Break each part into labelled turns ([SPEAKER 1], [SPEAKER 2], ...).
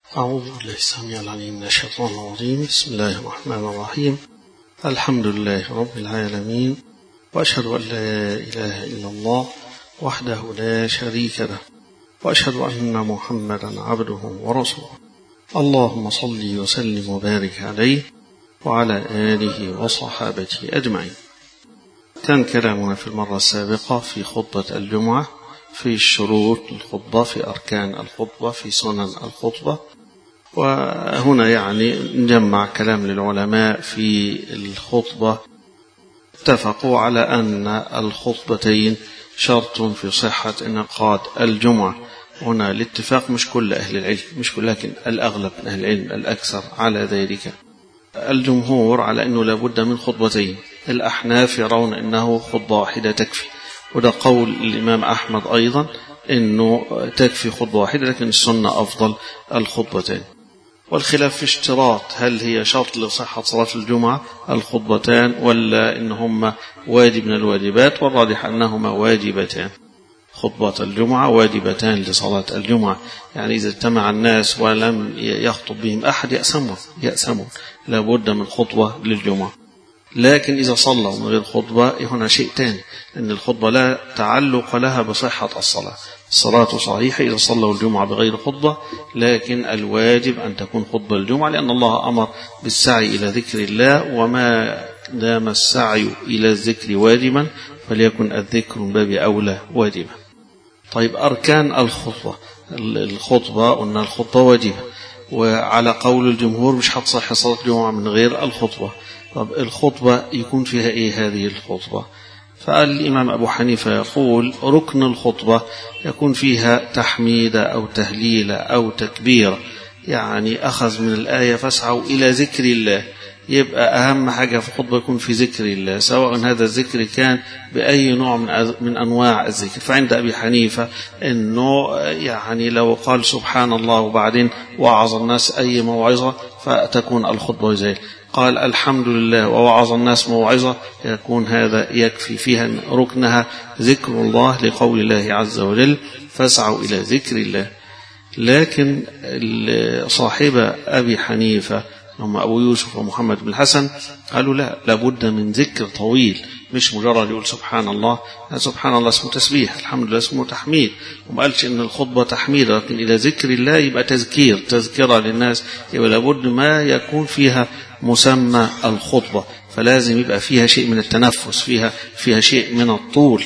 [SPEAKER 1] أعوذ بالله السميع العليم من الشيطان الرجيم. بسم الله الرحمن الرحيم. الحمد لله رب العالمين، وأشهد أن لا إله إلا الله وحده لا شريك له، وأشهد أن محمدا عبده ورسوله. اللهم صل وسلم وبارك عليه وعلى آله وصحابته أجمعين. كان كلامنا في المرة السابقة في خطبة الجمعة، في شروط الخطبة، في أركان الخطبة، في سنن الخطبة. وهنا نجمع كلام للعلماء في الخطبة. اتفقوا على أن الخطبتين شرط في صحة انعقاد الجمعة. هنا الاتفاق مش كل أهل العلم، مش كل، لكن الأغلب من أهل العلم الأكثر على ذلك. الجمهور على أنه لابد من خطبتين. الأحناف يرون أنه خطبة واحدة تكفي، وده قول الإمام أحمد أيضا أنه تكفي خطبة واحدة، لكن السنة أفضل الخطبتين. والخلاف في اشتراط، هل هي شرط لصحة صلاة الجمعة الخطبتان ولا إنهما واجب من الواجبات؟ والراجح أنهما واجبتان. خطبة الجمعة واجبتان لصلاة الجمعة، يعني إذا اجتمع الناس ولم يخطب بهم أحد يأسمون، لابد من خطبة للجمعة. لكن إذا صلوا من غير خطبة هنا شيء تاني، أن الخطبة لا تعلق لها بصحة الصلاة. الصلاة صحيحة إذا صلوا الجمعة بغير خطبة، لكن الواجب أن تكون خطبة الجمعة، لأن الله أمر بالسعي إلى ذكر الله، وما دام السعي إلى الذكر واجبا فليكن الذكر من باب أولى واجبا. طيب، أركان الخطبة قلنا الخطبة واجبة، وعلى قول الجمهور مش هتصح صلاة الجمعة من غير الخطبة. طب الخطبة يكون فيها إيه هذه الخطبة؟ فقال الإمام أبو حنيفة يقول ركن الخطبة يكون فيها تحميد أو تهليل أو تكبير، يعني أخذ من الآية فاسعوا إلى ذكر الله. يبقى أهم حاجة في الخطبة يكون في ذكر الله، سواء هذا الذكر كان بأي نوع من أنواع الذكر. فعند أبي حنيفة أنه لو قال سبحان الله وبعدين وعظ الناس أي موعظة فتكون الخطبة ذلك. قال الحمد لله ووعظ الناس موعظة، يكون هذا يكفي فيها ركنها ذكر الله، لقول الله عز وجل فاسعوا إلى ذكر الله. لكن صاحب أبي حنيفة هم أبو يوسف ومحمد بن الحسن قالوا لا، لابد من ذكر طويل، مش مجرد يقول سبحان الله. سبحان الله اسمه تسبيح، الحمد لله اسمه تحميد، وما قالش إن الخطبة تحميد، لكن إلى ذكر الله يبقى تذكرة للناس. يبقى لابد ما يكون فيها مسمى الخطبة، فلازم يبقى فيها شيء من التنفس، فيها شيء من الطول.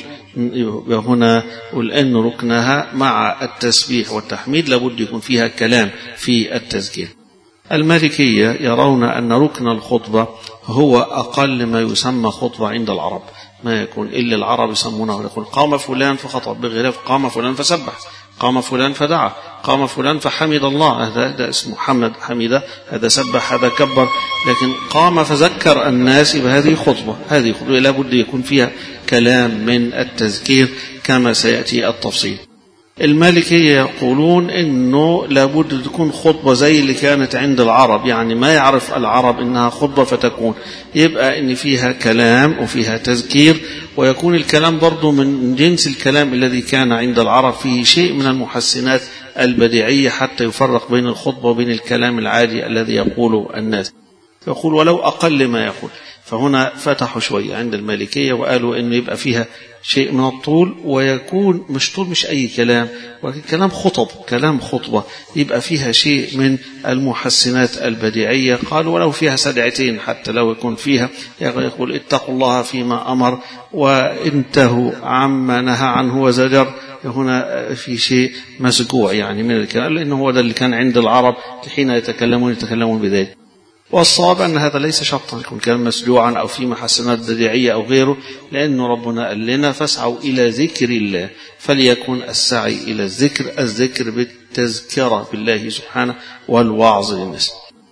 [SPEAKER 1] هنا ولأن ركنها مع التسبيح والتحميد لابد يكون فيها كلام في التذكير. المالكية يرون أن ركن الخطبة هو أقل ما يسمى خطبة عند العرب، ما يكون إلا العرب يسمونه، يقول قام فلان فخطب، بغلاف قام فلان فسبح، قام فلان فدعا، قام فلان فحمد الله، هذا اسمه حمد، هذا سبح، هذا كبر. لكن قام فذكر الناس، هذه خطبة لابد يكون فيها كلام من التذكير كما سيأتي التفصيل. المالكية يقولون إنه لابد تكون خطبة زي اللي كانت عند العرب، يعني ما يعرف العرب إنها خطبة فتكون، يبقى إن فيها كلام وفيها تذكير، ويكون الكلام برضو من جنس الكلام الذي كان عند العرب، فيه شيء من المحسنات البديعية حتى يفرق بين الخطبة وبين الكلام العادي الذي يقوله الناس. يقول ولو أقل ما يقول. فهنا فتحوا شوية عند المالكية وقالوا إنه يبقى فيها شيء من الطول، ويكون مش طول مش أي كلام، ولكن كلام خطبة يبقى فيها شيء من المحسنات البديعية. قالوا ولو فيها سدعتين حتى لو يكون فيها، يقول اتقوا الله فيما أمر وانتهوا عما نهى عنه وزجر. هنا في شيء مسجوع من الكلام، لأنه هو ده اللي كان عند العرب حين يتكلمون بذلك. والصواب أن هذا ليس شرطا يكون كلام مسجوعا أو في محسنات بديعية أو غيره، لأن ربنا قال لنا فاسعوا إلى ذكر الله، فليكن السعي إلى الذكر بالتذكرة بالله سبحانه والوعظ للناس.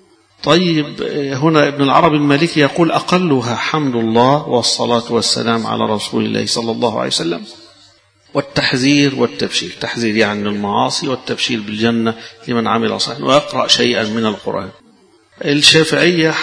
[SPEAKER 1] طيب، هنا ابن العربي المالكي يقول أقلها حمد الله والصلاة والسلام على رسول الله صلى الله عليه وسلم، والتحذير والتبشير، تحذير المعاصي، والتبشير بالجنة لمن عمل صالحا ويقرأ شيئا من القرآن. الشافعية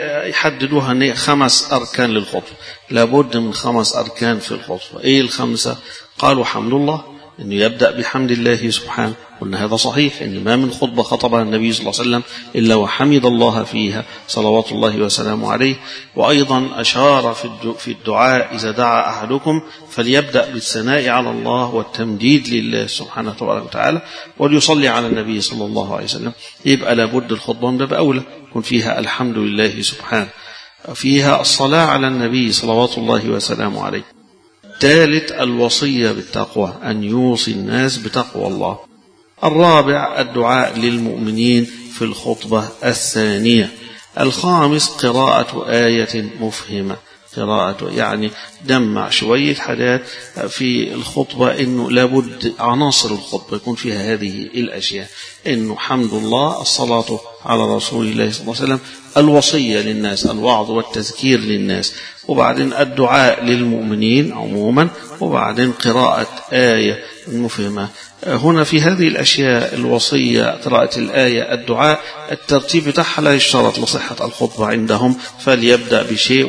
[SPEAKER 1] يحددوها 5 أركان للخطبة، لابد من 5 أركان في الخطبة. إيه ال5؟ قالوا حمد الله، أنه يبدأ بحمد الله سبحانه، قلنا هذا صحيح، أن ما من خطبة خطبها النبي صلى الله عليه وسلم إلا وحمد الله فيها صلوات الله وسلامه عليه. وأيضا أشار في الدعاء إذا دعا أحدكم فليبدأ بالثناء على الله والتمجيد لله سبحانه تبارك وتعالى وليصلي على النبي صلى الله عليه وسلم. يبقى لابد الخطبة من باب أولى يكون فيها الحمد لله سبحانه، فيها الصلاة على النبي صلوات الله وسلامه عليه. ثالث الوصية بالتقوى، أن يوصي الناس بتقوى الله. الرابع الدعاء للمؤمنين في الخطبة الثانية. الخامس قراءة آية مفهمة، قراءة يعني دمع شوية حاجات في الخطبة، إنه لابد عناصر الخطبة يكون فيها هذه الأشياء، إنه حمد الله، الصلاة على رسول الله صلى الله عليه وسلم، الوصية للناس، الوعظ والتذكير للناس، وبعدين الدعاء للمؤمنين عموما، وبعدين قراءة آية مفهمة. هنا في هذه الأشياء الوصية، قراءة الآية، الدعاء، الترتيب بتاعها لا يشترط لصحة الخطبة عندهم، فليبدأ بشيء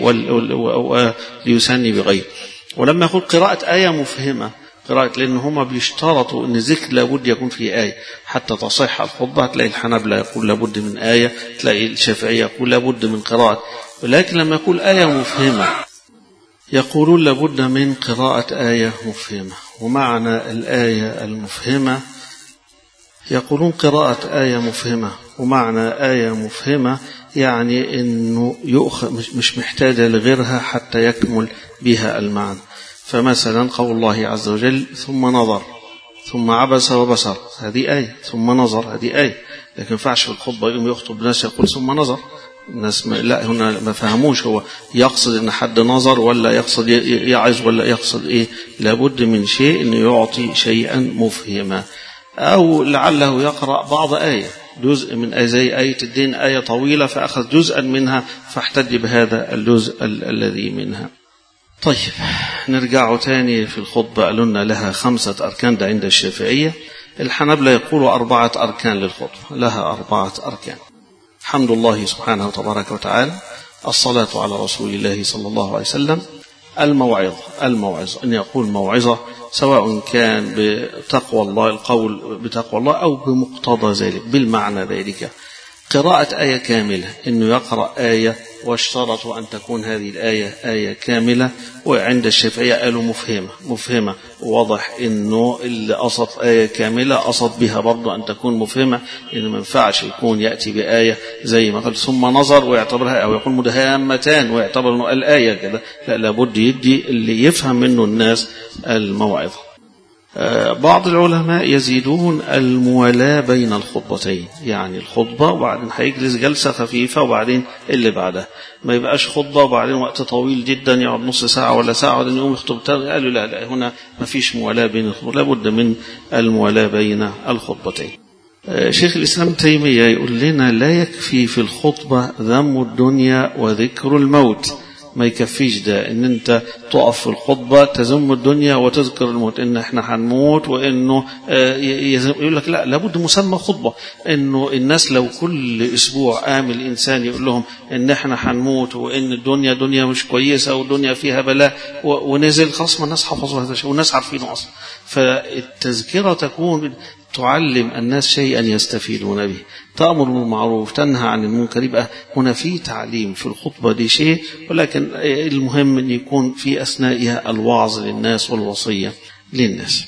[SPEAKER 1] وليسني بغير. ولما يقول قراءة آية مفهمة، قراءة، لأن هم بيشترطوا أن الذكر لابد يكون فيه آية حتى تصح الخطبة. تلاقي الحنابلة يقول لابد من آية، تلاقي الشافعية يقول لابد من قراءة. ولكن لما يقول آية مفهمة يقولون لابد من قراءة آية مفهمة. ومعنى الآية المفهمة يقولون قراءة آية مفهمة، ومعنى آية مفهمة يعني أنه مش محتاجة لغيرها حتى يكمل بها المعنى. فمثلا قول الله عز وجل ثم نظر ثم عبس وبصر، هذه آية. ثم نظر هذه آية، لكن ينفعش في الخطبة يوم يخطب الناس يقول ثم نظر. الناس لا، هنا ما فهموش هو يقصد ان حد نظر ولا يقصد يعظ ولا يقصد ايه. لابد من شيء انه يعطي شيئا مفهما، او لعله يقرأ بعض آية، جزء من آية زي آية الدين، آية طويلة فأخذ جزءا منها فاحتج بهذا الجزء الذي منها. طيب نرجع تاني في الخطبة. قالوا لها 5 أركان، ده عند الشافعية. الحنابلة يقولوا 4 أركان للخطبة، لها 4 أركان. حمد الله سبحانه وتبارك وتعالى، الصلاة على رسول الله صلى الله عليه وسلم، الموعظة أن يقول موعظة، سواء كان بتقوى الله، القول بتقوى الله، أو بمقتضى ذلك، بالمعنى ذلك. قراءة آية كاملة، أنه يقرأ آية، واشترطوا أن تكون هذه الآية آية كاملة. وعند الشافعية قالوا مفهمة، وواضح أنه اللي قصد آية كاملة قصد بها برضو أن تكون مفهمة، إنه ما ينفعش يكون يأتي بآية زي ما قال ثم نظر ويعتبرها، أو يقول مدهامتان ويعتبر أنه الآية كذا. لا، لابد يدي اللي يفهم منه الناس الموعظة. بعض العلماء يزيدون الموالاة بين الخطبتين، يعني الخطبة وبعدين هيجلس جلسة خفيفة وبعدين اللي بعدها، ما يبقاش خطبة وبعدين وقت طويل جدا يقعد نص ساعة ولا ساعة وبعدين يقوم يخطب تاني. قالوا لا، هنا ما فيش موالاة بين الخطبة، لابد من الموالاة بين الخطبتين. شيخ الإسلام تيمية يقول لنا لا يكفي في الخطبة ذم الدنيا وذكر الموت. ما يكفيش ده ان انت تقف في الخطبة تذم الدنيا وتذكر الموت، ان احنا هنموت، وانه يقول لك لا، لابد مسمى خطبة. انه الناس لو كل اسبوع قام الانسان يقول لهم ان احنا هنموت، وان الدنيا دنيا مش كويسة، والدنيا فيها بلاء، ونزل خلاص ما الناس حفظوا هذا الشيء والناس عارفينه اصلا. فالتذكرة تكون تعلم الناس شيئا يستفيدون به، تأمر بالمعروف، تنهى عن المنكر. يبقى هنا في تعليم في الخطبة دي شيء، ولكن المهم أن يكون في أثنائها الوعظ للناس والوصية للناس.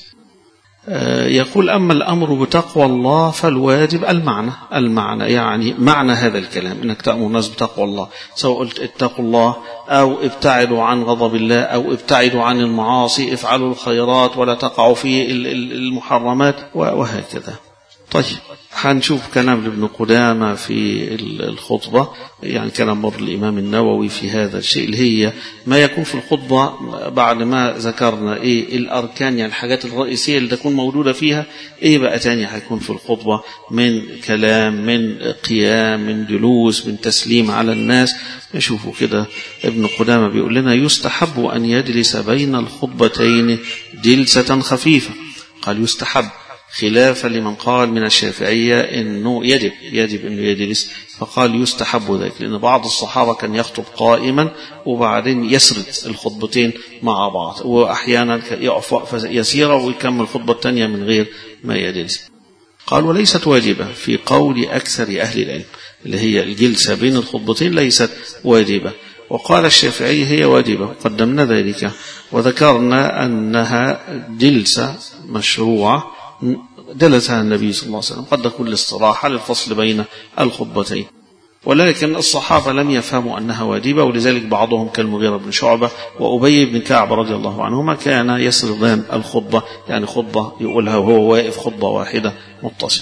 [SPEAKER 1] يقول أما الأمر بتقوى الله فالواجب المعنى، يعني معنى هذا الكلام أنك تأمر الناس بتقوى الله، سواء قلت اتقوا الله، أو ابتعدوا عن غضب الله، أو ابتعدوا عن المعاصي، افعلوا الخيرات ولا تقعوا في المحرمات، وهكذا. طيب هنشوف كلام ابن قدامة في الخطبة، يعني كلام مر الإمام النووي في هذا الشيء، اللي هي ما يكون في الخطبة بعد ما ذكرنا إيه الأركان، يعني الحاجات الرئيسية اللي تكون موجودة فيها. إيه بقى تاني هيكون في الخطبة من كلام، من قيام، من جلوس، من تسليم على الناس. نشوفوا كده ابن قدامة بيقول لنا يستحب أن يجلس بين الخطبتين جلسة خفيفة. قال يستحب، خلافا لمن قال من الشافعية إنه يجب أنه يجلس، فقال يستحب ذلك، لأن بعض الصحابة كان يخطب قائما وبعدين يسرد الخطبتين مع بعض، وأحيانا يقف وقفة يسيرة ويكمل الخطبة الثانية من غير ما يجلس. قال وليست واجبة في قول أكثر أهل العلم، اللي هي الجلسة بين الخطبتين ليست واجبة. وقال الشافعي هي واجبة، قدمنا ذلك وذكرنا أنها جلسة مشروعة جلسها النبي صلى الله عليه وسلم قد تكون الاستراحة للفصل بين الخطبتين، ولكن الصحابة لم يفهموا أنها واجبة، ولذلك بعضهم كالمغيرة بن شعبة وأبي بن كعب رضي الله عنهما كان يسردان الخطبة، يعني خطبة يقولها وهو واقف، خطبة واحدة متصل.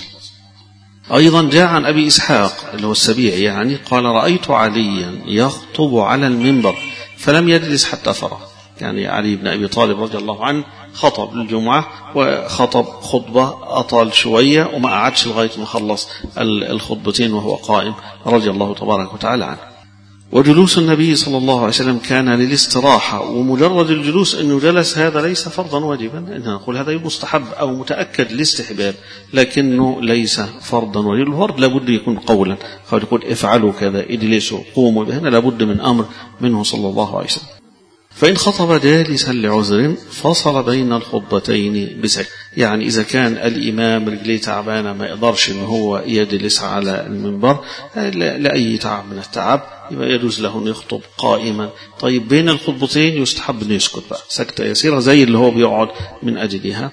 [SPEAKER 1] أيضا جاء عن أبي إسحاق اللي هو السبيعي يعني قال رأيت عليا يخطب على المنبر فلم يجلس حتى فرغ، يعني علي بن أبي طالب رضي الله عنه خطب الجمعة وخطب خطبة أطال شوية وما قعدش لغاية ما خلص الخطبتين وهو قائم رضي الله تبارك وتعالى عنه. وجلوس النبي صلى الله عليه وسلم كان للاستراحة، ومجرد الجلوس أنه جلس هذا ليس فرضا واجبا، إن نقول هذا مستحب أو متأكد الاستحباب، لكنه ليس فرضا واجبا. الفرض لابد يكون قولا، قد يقول افعلوا كذا، اجلسوا، قوموا، هنا لابد من أمر منه صلى الله عليه وسلم. فإن خطب جالسا لعذر فصل بين الخطبتين بسعي، يعني إذا كان الإمام رجليه تعبانة ما يقدرش إن هو يجلس على المنبر لأي تعب من التعب، يبقى يجوز له أن يخطب قائما. طيب بين الخطبتين يستحب أن يسكت بقى سكتة يسيرة زي اللي هو بيقعد من أجلها.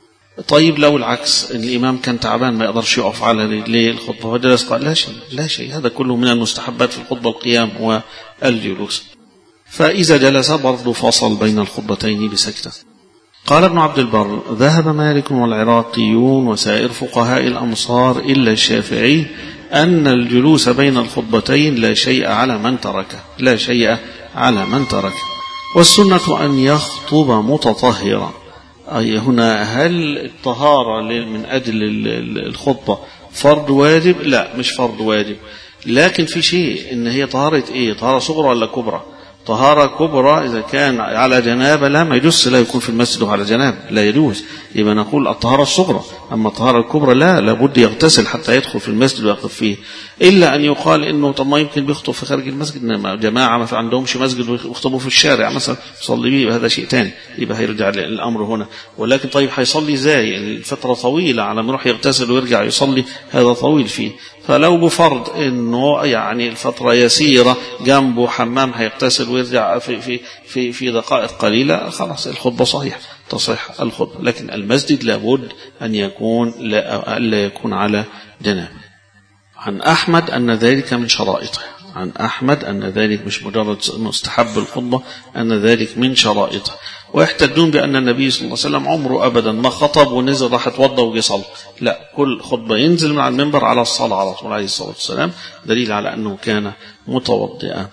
[SPEAKER 1] طيب لو العكس الإمام كان تعبان ما يقدرش يقف على رجليه الخطبة وجلس، قال لا شيء، هذا كله من المستحبات في الخطبة القيام والجلوس. فإذا جلس برضو فصل بين الخطبتين بسكتة. قال ابن عبد البر ذهب مالك والعراقيون وسائر فقهاء الأمصار إلا الشافعي أن الجلوس بين الخطبتين لا شيء على من تركه، لا شيء على من تركه. والسنة أن يخطب متطهرا، أي هنا هل الطهارة من أجل الخطبة فرض واجب؟ لا مش فرض واجب، لكن في شيء إن هي طهارة إيه؟ طهارة صغرى ولا كبرى؟ طهارة كبرى إذا كان على جنابة لا ما يجوز لا يكون في المسجد على جنابة، لا يجوز، يبقى نقول الطهارة الصغرى. أما الطهارة الكبرى لا، لابد يغتسل حتى يدخل في المسجد ويقف فيه، إلا أن يقال إنه طب ما يمكن بيخطب في خارج المسجد، جماعة ما في عندهمش مسجد ويخطبوا في الشارع مثلا يصلي بيه، هذا شيء تاني، يبقى هيرجع الأمر هنا. ولكن طيب هيصلي ازاي؟ الفترة طويلة على ما يروح يغتسل ويرجع يصلي، هذا طويل فيه. فلو بفرض انه يعني الفترة يسيرة جنبه حمام هيغتسل ويرجع في دقائق قليلة، خلاص الخطبة صحيح تصح الخطبة. لكن المسجد لابد أن يكون لا يكون على جنابه. عن أحمد أن ذلك من شرائطه، عن أحمد أن ذلك مش مجرد مستحب الخطبة، أن ذلك من شرائطه. ويحتجون بأن النبي صلى الله عليه وسلم عمره أبدا ما خطب ونزل راح اتوضى وجي صلى، لا، كل خطبة ينزل من المنبر على الصلاة على طول عليه الصلاة والسلام، دليل على أنه كان متوضئا.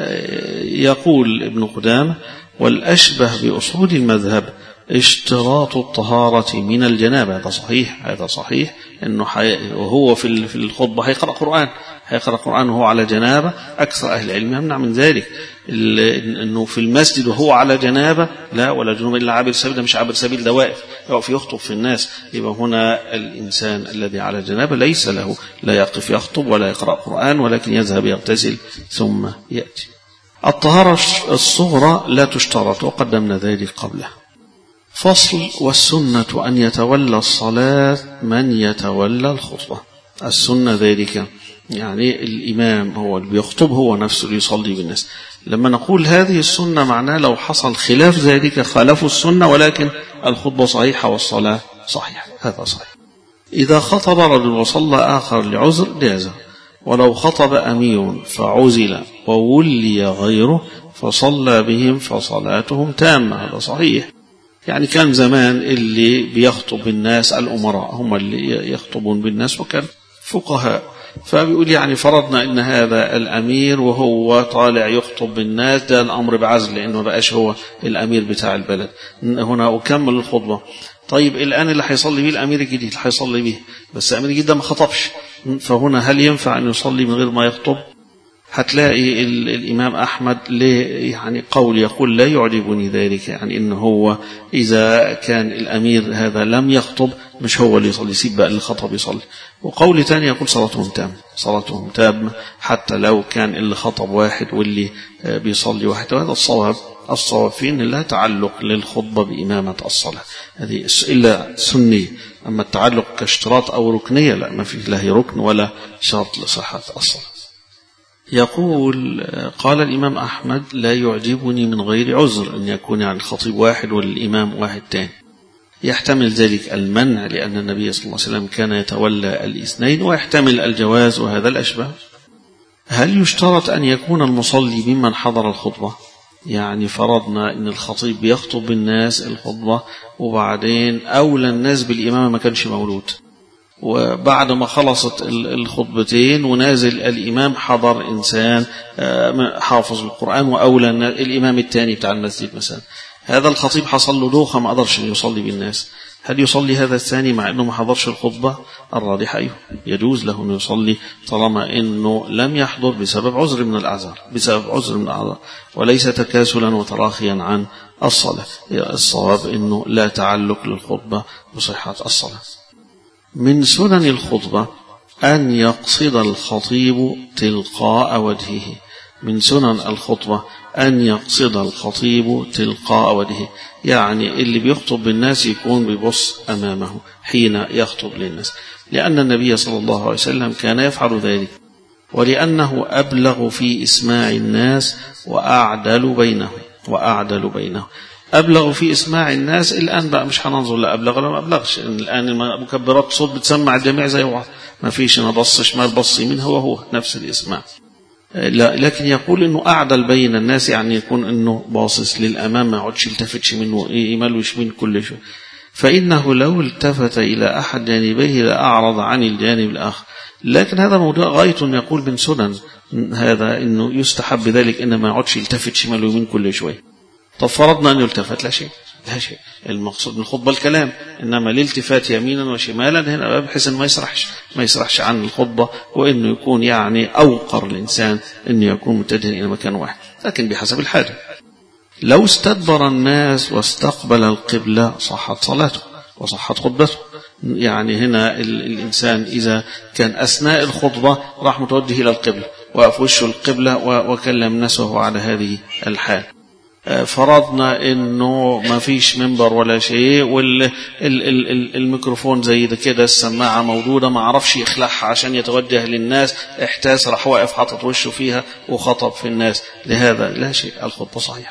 [SPEAKER 1] يقول ابن قدامة والأشبه بأصول المذهب اشتراط الطهارة من الجنابة. هذا صحيح، هذا صحيح أنه وهو في الخطبة هيقرأ قرآن وهو على جنابة. أكثر أهل العلم يمنع من ذلك، أنه في المسجد وهو على جنابة لا، ولا جنوب إلا عابر سبيل، ده مش عابر سبيل، ده واقف يقف يخطب في الناس. يبقى هنا الإنسان الذي على جنابة ليس له لا يقف يخطب ولا يقرأ قرآن، ولكن يذهب يغتسل ثم يأتي. الطهارة الصغرى لا تشترط وقدمنا ذلك قبله. فصل. والسنة أن يتولى الصلاة من يتولى الخطبة. السنة ذلك يعني الإمام هو اللي بيخطب، هو نفسه اللي يصلي بالناس. لما نقول هذه السنة معناه لو حصل خلاف ذلك خالفوا السنة، ولكن الخطبة صحيحة والصلاة صحيحة، هذا صحيح. إذا خطب رجل وصلى آخر لعذر جاز، ولو خطب أمير فعزل وولي غيره فصلى بهم فصلاتهم تامة، هذا صحيح. يعني كان زمان اللي بيخطب بالناس الأمراء هم اللي يخطبون بالناس، وكان فقهاء، فبيقول يعني فرضنا ان هذا الامير وهو طالع يخطب بالناس ده الامر بعزل، لانه بقاش هو الامير بتاع البلد هنا، اكمل الخطبه. طيب الان اللي هيصلي به الامير الجديد اللي هيصلي به، بس الامير الجديد ده ما خطبش، فهنا هل ينفع ان يصلي من غير ما يخطب؟ هتلاقي الإمام أحمد ليه يعني قول يقول لا يعجبني ذلك، يعني إنه هو إذا كان الأمير هذا لم يخطب مش هو اللي يصلي، يسيب بقى اللي خطب يصلي. وقول تاني يقول صلاتهم تامة، صلاتهم تامة حتى لو كان اللي خطب واحد واللي بيصلي واحد. وهذا الصواب فيه إن لا تعلق للخطبة بإمامة الصلاة، هذه إلا سنية. أما التعلق كاشتراط أو ركنية لا، ما فيه لا هي ركن ولا شرط لصحة الصلاة. يقول قال الإمام أحمد لا يعجبني من غير عذر أن يكون يعني الخطيب واحد والإمام واحد تاني. يحتمل ذلك المنع لأن النبي صلى الله عليه وسلم كان يتولى الاثنين، ويحتمل الجواز وهذا الأشبه. هل يشترط أن يكون المصلي ممن حضر الخطبة؟ يعني فرضنا أن الخطيب يخطب بالناس الخطبة وبعدين أولى الناس بالإمام ما كانش مولود، وبعد ما خلصت الخطبتين ونازل الإمام حضر إنسان حافظ القرآن وأولى الإمام الثاني بتاع المسجد مثلا، هذا الخطيب حصل له دوخة ما قدرش يصلي بالناس، هل يصلي هذا الثاني مع أنه ما حضرش الخطبة؟ الراجح أيوه يجوز له أن يصلي طالما أنه لم يحضر بسبب عذر من الأعذار، بسبب عذر من الأعذار وليس تكاسلا وتراخيا عن الصلاة. الصواب أنه لا تعلق للخطبة بصحة الصلاة. من سنن الخطبة أن يقصد الخطيب تلقاء وجهه، من سنن الخطبة أن يقصد الخطيب تلقاء وجهه، يعني اللي بيخطب بالناس يكون بيبص أمامه حين يخطب للناس، لأن النبي صلى الله عليه وسلم كان يفعل ذلك، ولأنه أبلغ في إسماع الناس وأعدل بينه. أبلغ في إسماع الناس. الآن بقى مش هننظر لا أبلغ ولا ما أبلغش، الآن مكبرات صوت بتسمع الجميع زي بعض، ما فيش أنا بص شمال بص يمين، هو نفس الإسماع. لكن يقول إنه أعدل بين الناس، يعني يكون إنه باصص للأمام ما يقعدش يلتفتش منه يمال ويشمين كل شيء، فإنه لو التفت إلى أحد جانبيه لأعرض عن الجانب الآخر. لكن هذا موضوع غاية يقول من سنن هذا إنه يستحب ذلك، إنه ما يقعدش يلتفت شمال ويمين كل شوي. طب فرضنا أن يلتفت، لا شيء المقصود من الخطبة الكلام، إنما الالتفات يمينا وشمالا هنا بحيث أنه ما يسرحش عن الخطبة، وإنه يكون يعني أوقر الإنسان إنه يكون متجه إلى مكان واحد، لكن بحسب الحاجة. لو استدبر الناس واستقبل القبلة صحت صلاته وصحت خطبته. يعني هنا الإنسان إذا كان أثناء الخطبة راح متوجه إلى القبلة وقف وشه القبلة وكلم الناس وهو على هذه الحال، فرضنا انه ما فيش منبر ولا شيء والميكروفون زي ده كده، السماعه موجوده ما عرفش يخلعها عشان يتوجه للناس، احتاس راح واقف حاطط وشه فيها وخطب في الناس، لهذا لا شيء، الخطبه صحيحه.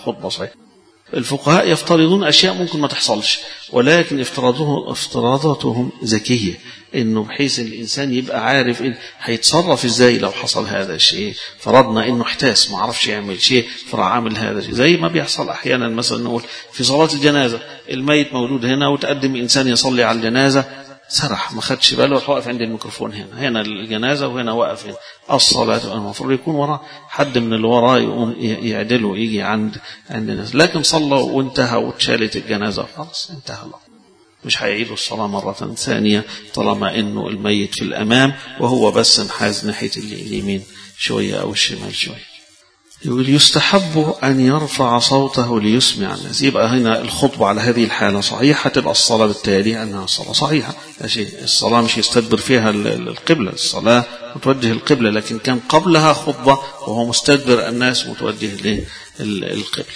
[SPEAKER 1] الفقهاء يفترضون أشياء ممكن ما تحصلش، ولكن افتراضاتهم ذكية، إنه بحيث الإنسان يبقى عارف إن هيتصرف إزاي لو حصل هذا الشيء. فرضنا إنه احتاس ما عرفش يعمل شيء فراح عامل هذا الشيء، زي ما بيحصل أحيانا مثلا نقول في صلاة الجنازة الميت موجود هنا وتقدم إنسان يصلي على الجنازة، سرح ما خدش باله وراح واقف عند الميكروفون هنا الجنازة وهنا واقف هنا الصلاة، المفروض يكون وراه حد من اللي وراه يقوم يعدله يجي عند الناس، لكن صلى وانتهى واتشالت الجنازة خلاص انتهى الله، مش هيعيدوا الصلاة مرة ثانية طالما انه الميت في الامام وهو بس انحاز ناحية اليمين شوية او الشمال شوية. يقول يستحب أن يرفع صوته ليسمع الناس. يبقى هنا الخطبة على هذه الحالة صحيحة، تبقى الصلاة بالتالي أنها الصلاة صحيحة، الصلاة مش يستدبر فيها القبلة، الصلاة متوجه القبلة، لكن كان قبلها خطبة وهو مستدبر الناس متوجه للقبلة.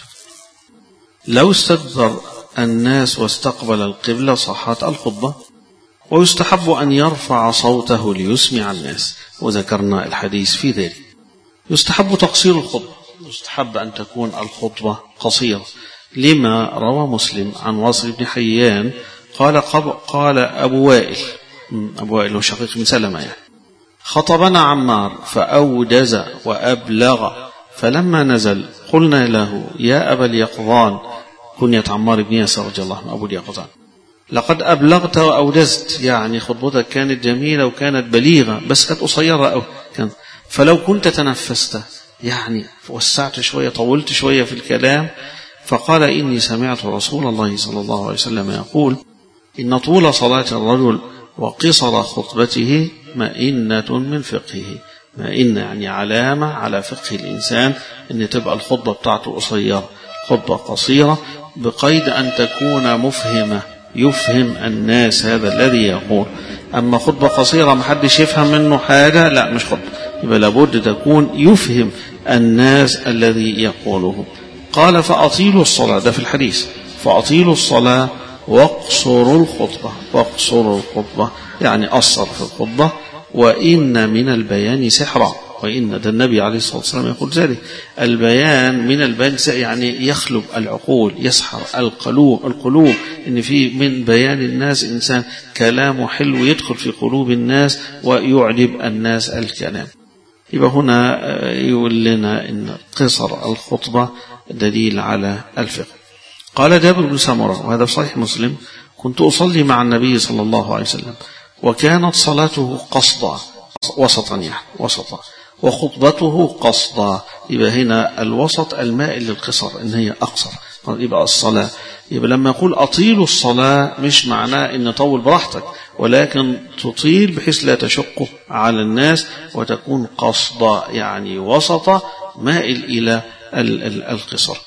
[SPEAKER 1] لو استدبر الناس واستقبل القبلة صحت الخطبة. ويستحب أن يرفع صوته ليسمع الناس، وذكرنا الحديث في ذلك. يستحب تقصير الخطبة، يستحب أن تكون الخطبة قصيرة، لما روى مسلم عن واصل بن حيان قال أبو وائل وشقيق بن سلمة يعني خطبنا عمار فأوجز وأبلغ، فلما نزل قلنا له يا أبا اليقظان، كنية عمار بن ياسر رضي الله عنه أبو اليقظان، لقد أبلغت وأوجزت، يعني خطبتك كانت جميلة وكانت بليغة بس كانت قصيرة أو كانت، فلو كنت تنفست يعني وسعت شوية طولت شوية في الكلام. فقال إني سمعت رسول الله صلى الله عليه وسلم يقول إن طول صلاة الرجل وقصر خطبته مئنة من فقهه. ما إن يعني علامة على فقه الإنسان أن تبقى الخطبة بتاعته قصيرة، خطبة قصيرة بقيد أن تكون مفهمة يفهم الناس هذا الذي يقول. أما خطبة قصيرة محدش يفهم منه حاجة، لا مش خطبة، يبقى لابد تكون يفهم الناس الذي يقوله. قال فأطيلوا الصلاة، ده في الحديث، فأطيلوا الصلاة واقصروا الخطبة. واقصروا الخطبة يعني أصر في الخطبة. وإن من البيان سحرا، وإن ده النبي عليه الصلاة والسلام يقول ذلك، البيان من البيان يعني يخلب العقول، يسحر القلوب، إن في من بيان الناس إنسان كلامه حلو يدخل في قلوب الناس ويعجب الناس الكلام. يبقى هنا يقول لنا إن قصر الخطبة دليل على الفقه. قال جابر بن سمرة وهذا في صحيح مسلم: كنت أصلي مع النبي صلى الله عليه وسلم وكانت صلاته قصدا، وسطا يعني وسطا، وخطبته قصدا. يبقى هنا الوسط المائل للقصر، إن هي أقصر. يبقى الصلاة، يبقى لما يقول أطيلوا الصلاة مش معناه إن طول براحتك، ولكن تطيل بحيث لا تشق على الناس، وتكون قصدا يعني وسطا مائل إلى القصر.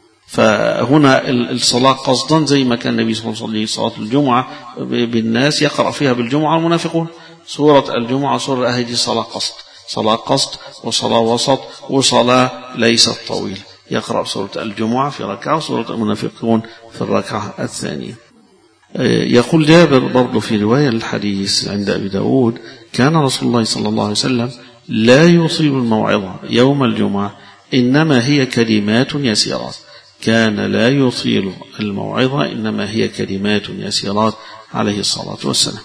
[SPEAKER 1] فهنا الصلاة قصدا زي ما كان النبي صلى الله عليه وسلم صلاة الجمعة بالناس يقرأ فيها بالجمعة المنافقون، سورة الجمعة سورة أهدي صلاة قصد، صلاة قصد وصلاة وسط وصلاة ليست طويلة، يقرأ سورة الجمعة في ركعة وسورة المنافقون في الركعة الثانية. يقول جابر برضو في رواية الحديث عند أبي داود: كان رسول الله صلى الله عليه وسلم لا يصيب الموعظة يوم الجمعة إنما هي كلمات يسيرات. كان لا يطيل الموعظة إنما هي كلمات يسيرات عليه الصلاة والسلام.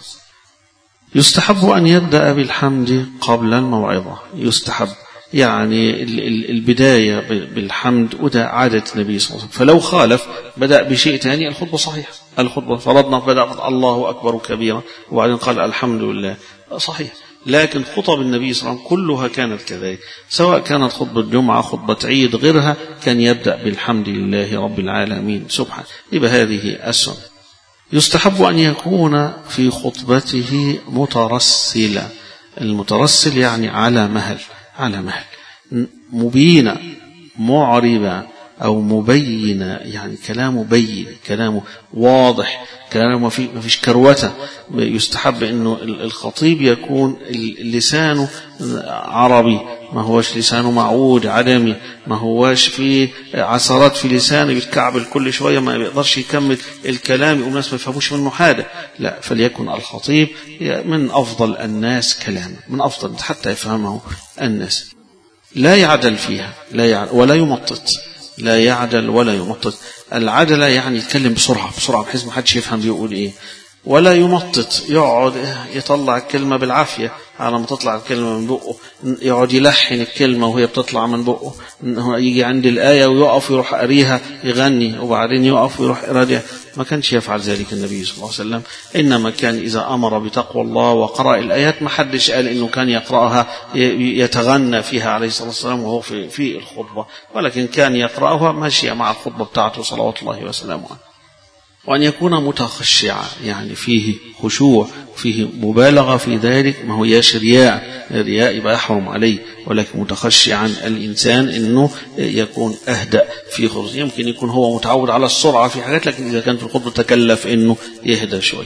[SPEAKER 1] يستحب أن يبدأ بالحمد قبل الموعظة. يستحب يعني البداية بالحمد، وده عادة النبي صلى الله عليه وسلم. فلو خالف بدأ بشيء ثاني الخطبة صحيح. الخطبة فرضنا بدأ الله أكبر كبيرا وبعدين قال الحمد لله، صحيح. لكن خطب النبي صلى الله عليه وسلم كلها كانت كذلك، سواء كانت خطبة جمعة خطبة عيد غيرها، كان يبدأ بالحمد لله رب العالمين سبحانه. يبقى هذه السنة. يستحب أن يكون في خطبته مترسلا. المترسل يعني على مهل، على مهل، مبينة معربة أو مبينة، يعني كلامه بين، كلامه واضح، كلامه ما فيش كروته. يستحب أنه الخطيب يكون لسانه عربي، ما هوش لسانه معود عدمي، ما هوش فيه عثرات في لسانه يتكعبل كل شوية ما يقدرش يكمل الكلام يقوم الناس ما يفهموش منه حاجة. لا، فليكن الخطيب من أفضل الناس كلاما، من أفضل حتى يفهمه الناس. لا يعدل فيها، لا يعدل ولا يمطط، لا يعدل ولا يمطط. العدل يعني يتكلم بسرعة بسرعة بحيث ما حدش يفهم بيقول ايه، ولا يمطط يقعد يطلع الكلمة بالعافية، على ما تطلع الكلمة من بقه يقعد يلحن الكلمة وهي بتطلع من بقه، يجي عند الآية ويقف يروح قريها يغني وبعدين يقف ويروح قريها. ما كانش يفعل ذلك النبي صلى الله عليه وسلم، إنما كان إذا أمر بتقوى الله وقرأ الآيات ما حدش قال إنه كان يقرأها يتغنى فيها عليه الصلاة والسلام وهو في الخطبة، ولكن كان يقرأها ماشية مع الخطبة بتاعته صلوات الله وسلامه عليه. وأن يكون متخشعا يعني فيه خشوع، فيه مبالغة في ذلك، ما هو ياش رياء، الرياء يبقى يحرم عليه، ولكن متخشعا الإنسان إنه يكون أهدأ في خطبه. يمكن يكون هو متعود على السرعة في حاجات، لكن إذا كان في الخطبة تكلف إنه يهدى شوي.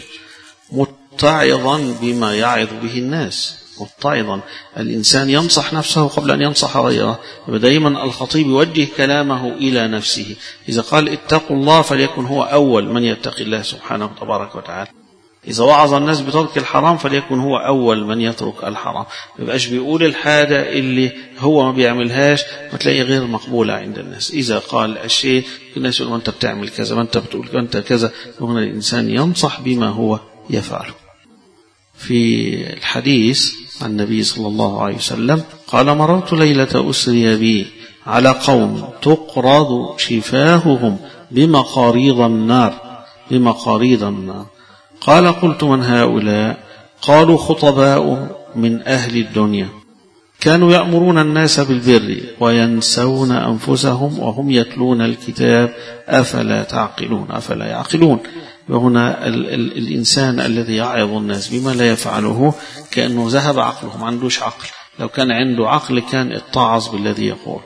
[SPEAKER 1] متعظا بما يعظ به الناس، متعظا الإنسان ينصح نفسه قبل أن ينصح غيره. دائما الخطيب يوجه كلامه إلى نفسه. إذا قال اتقوا الله فليكن هو أول من يتقي الله سبحانه وتبارك وتعالى. إذا وعظ الناس بترك الحرام فليكن هو أول من يترك الحرام. ما يبقاش بيقول الحاجة اللي هو ما بيعملهاش وتلاقي غير مقبولة عند الناس. إذا قال الشيء الناس يقولون أنت بتعمل كذا، ما أنت بتقول أنت كذا. هنا الإنسان ينصح بما هو يفعله. في الحديث عن النبي صلى الله عليه وسلم قال: مررت ليلة أسري بي على قوم تقرض شفاههم بمقاريض النار، بمقاريض النار. قال: قلت من هؤلاء؟ قالوا: خطباء من أهل الدنيا كانوا يأمرون الناس بالبر وينسون أنفسهم وهم يتلون الكتاب أفلا تعقلون، أفلا يعقلون. وهنا الإنسان الذي يعظ الناس بما لا يفعله كأنه ذهب عقله، ما عندوش عقل، لو كان عنده عقل كان اتعظ بالذي يقول.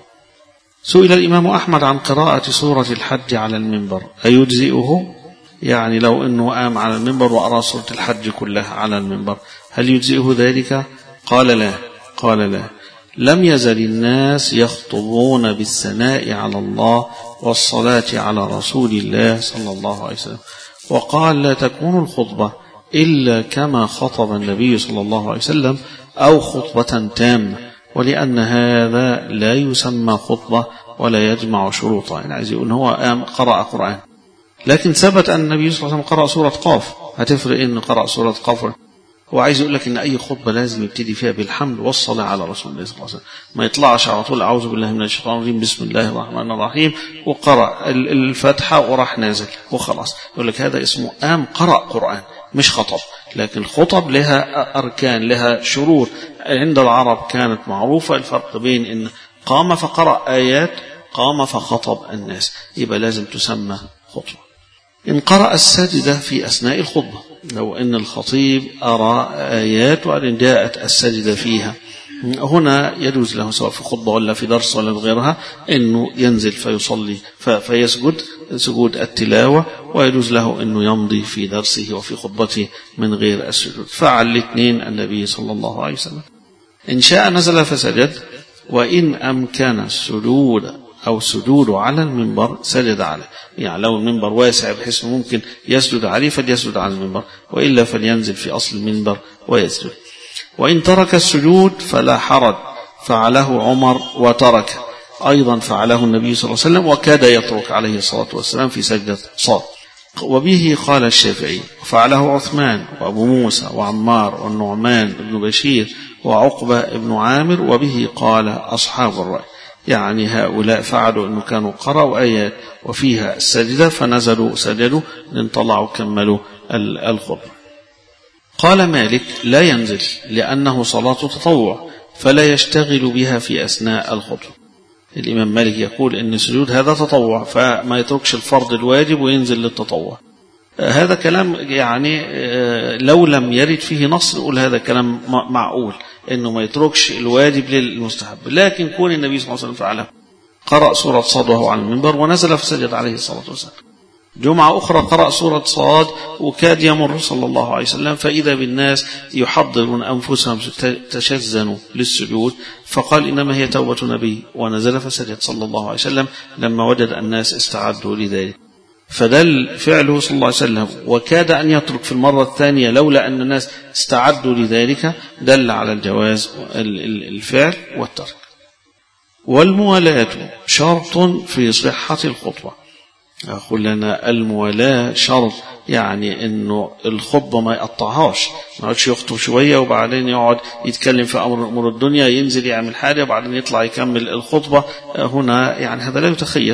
[SPEAKER 1] سئل الإمام أحمد عن قراءة سورة الحج على المنبر أيجزئه؟ يعني لو أنه قام على المنبر وقرأ سورة الحج كلها على المنبر هل يجزئه ذلك؟ قال لا. لم يزل الناس يخطبون بالثناء على الله والصلاة على رسول الله صلى الله عليه وسلم، وقال لا تكون الخطبة إلا كما خطب النبي صلى الله عليه وسلم أو خطبة تامة، ولأن هذا لا يسمى خطبة ولا يجمع شروطا. يعني عايز يقول هو قام قرأ قرآن، لكن ثبت أن النبي صلى الله عليه وسلم قرأ سورة قاف، هتفرق إنه قرأ سورة قاف؟ هو عايز يقول لك إن أي خطبة لازم يبتدي فيها بالحمد والصلاة على رسول الله صلى الله عليه وسلم، ما يطلعش على طول أعوذ بالله من الشيطان الرجيم بسم الله الرحمن الرحيم وقرأ الفاتحة وراح نازل وخلاص. يقول لك هذا اسمه قام قرأ قرآن مش خطب. لكن الخطب لها أركان، لها شروط عند العرب كانت معروفة. الفرق بين إن قام فقرأ آيات، قام فخطب الناس، يبقى لازم تسمى خطبة. إن قرأ السجدة في أثناء الخطبة، لو أن الخطيب أرى آيات وأن جاءت السجدة فيها، هنا يجوز له سواء في خطبة ولا في درس ولا في غيرها أنه ينزل فيصلي فيسجد سجود التلاوة، ويجوز له أنه يمضي في درسه وفي خطبته من غير السجود. فعل الاثنين النبي صلى الله عليه وسلم. إن شاء نزل فسجد، وإن أمكن السجود أو سجود على المنبر سجد عليه. يعني لو المنبر واسع بحيث ممكن يسجد عليه فليسجد على المنبر، وإلا فلينزل في أصل المنبر ويسجد. وإن ترك السجود فلا حرج، فعله عمر وترك، أيضا فعله النبي صلى الله عليه وسلم وكاد يترك عليه الصلاة والسلام في سجدة صاد. وبه قال الشافعي، وفعله عثمان وأبو موسى وعمار والنعمان بن بشير وعقبة بن عامر، وبه قال أصحاب الرأي. يعني هؤلاء فعلوا أنه كانوا قرأوا آيات وفيها السجدة فنزلوا سجدوا لانطلعوا كملوا الخطبة. قال مالك لا ينزل لأنه صلاة تطوع فلا يشتغل بها في أثناء الخطبة. الإمام مالك يقول أن السجود هذا تطوع فما يتركش الفرض الواجب وينزل للتطوع. هذا كلام يعني لو لم يرد فيه نص نقول هذا كلام معقول أنه ما يتركش الواجب للمستحب، لكن كون النبي صلى الله عليه وسلم فعله، قرأ سورة صاد وهو على المنبر ونزل فسجد عليه الصلاة والسلام. جمعة أخرى قرأ سورة صاد وكاد يمر صلى الله عليه وسلم، فإذا بالناس يحضرون أنفسهم تشزنوا للسجود، فقال إنما هي توبة نبي، ونزل فسجد صلى الله عليه وسلم لما وجد الناس استعدوا لذلك. فدل فعله صلى الله عليه وسلم وكاد أن يترك في المرة الثانية لولا أن الناس استعدوا لذلك، دل على الجواز الفعل والترك. والموالاة شرط في صحة الخطبة. أقول لنا الموالاة شرط، يعني أنه الخطبة ما يقطعهاش، ما يقعدش يخطب شوية وبعدين يقعد يتكلم في أمر الدنيا، ينزل يعمل حاجة وبعدين يطلع يكمل الخطبة. هنا يعني هذا لا يتخيل،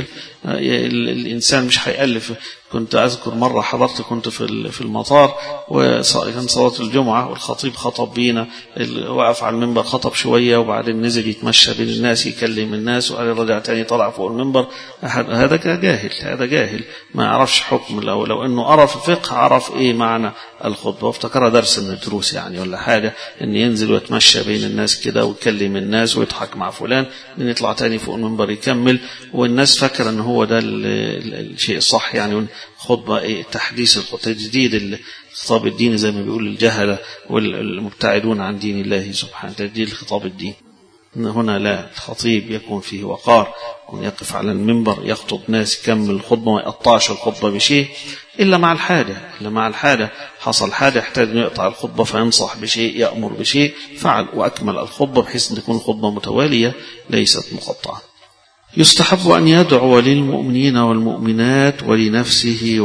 [SPEAKER 1] الإنسان مش هيألف. كنت أذكر مرة حضرت كنت في المطار وكان صلاة الجمعة والخطيب خطب بينا، وقف على المنبر خطب شوية وبعدين نزل يتمشى بين الناس يكلم الناس وقال رجع تاني طلع فوق المنبر. هذا جاهل ما يعرفش حكم. لو أنه عرف الفقه عرف إيه معنى الخطبة، وافتكرها درس من الدروس يعني ولا حاجة، أن ينزل ويتمشى بين الناس كده ويكلم الناس ويضحك مع فلان، أن يطلع تاني فوق المنبر يكمل، والناس فكر أنه هو ده الشيء الصح. يعني خطبة تحديث تجديد الخطاب الديني زي ما بيقول الجهلة والمبتعدون عن دين الله سبحانه، تجديد الخطاب الديني. هنا لا، الخطيب يكون فيه وقار، يقف على المنبر يخطب ناس يكمل الخطبة ما يقطعش الخطبة بشيء إلا مع الحاجة. حصل حاجة يحتاج أن يقطع الخطبة فينصح بشيء يأمر بشيء فعل وأكمل الخطبة بحيث أن تكون الخطبة متوالية ليست مقطعة. يستحب أن يدعو للمؤمنين والمؤمنات ولنفسه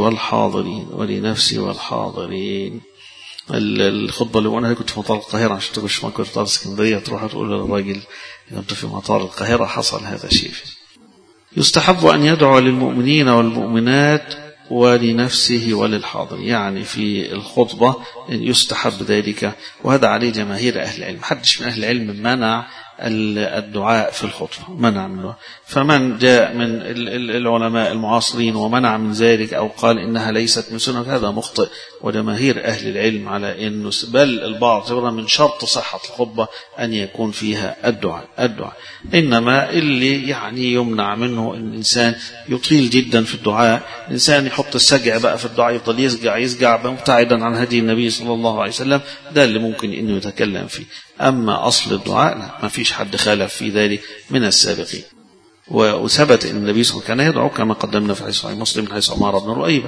[SPEAKER 1] والحاضرين. الخطبة اللي أنا كنت في مطار القاهرة عشان تخش مطار اسكندرية تروح تقول للراجل أنت في مطار القاهرة حصل هذا الشيء. يستحب أن يدعو للمؤمنين والمؤمنات ولنفسه وللحاضر، يعني في الخطبة يستحب ذلك، وهذا عليه جماهير أهل العلم. محدش من أهل العلم منع الدعاء في الخطبة، منع منه. فمن جاء من العلماء المعاصرين ومنع من ذلك أو قال إنها ليست من سنة هذا مخطئ، وجماهير أهل العلم على أنه بل البعض يرى من شرط صحة الخطبة أن يكون فيها الدعاء. إنما اللي يعني يمنع منه أن الإنسان يطيل جدا في الدعاء، الإنسان يحط السجع بقى في الدعاء، يفضل يسجع مبتعدا عن هدي النبي صلى الله عليه وسلم، ده اللي ممكن إنه يتكلم فيه. أما أصل الدعاء لا، ما فيش حد خالف في ذلك من السابقين. وثبت أن النبي صلى الله عليه وسلم كان يدعو كما قدمنا في حديث مسلم من حديث عمار بن رؤيبة،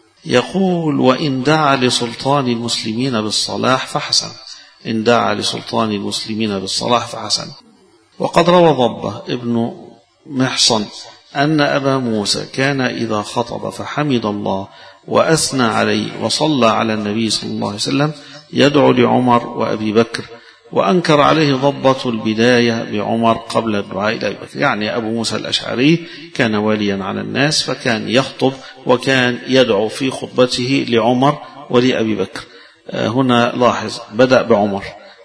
[SPEAKER 1] يقول: وإن دعا لسلطان المسلمين بالصلاح فحسن، إن دعا لسلطان المسلمين بالصلاح فحسن. وقد روى ضبة ابن محصن أن أبا موسى كان إذا خطب فحمد الله وأثنى عليه وصلى على النبي صلى الله عليه وسلم يدعو لعمر وأبي بكر، وأنكر عليه ضبة البداية بعمر قبل الدعاء إلى أبي بكر. يعني أبو موسى الأشعري كان واليا على الناس، فكان يخطب وكان يدعو في خطبته لعمر ولأبي بكر. هنا لاحظ بدأ بعمر.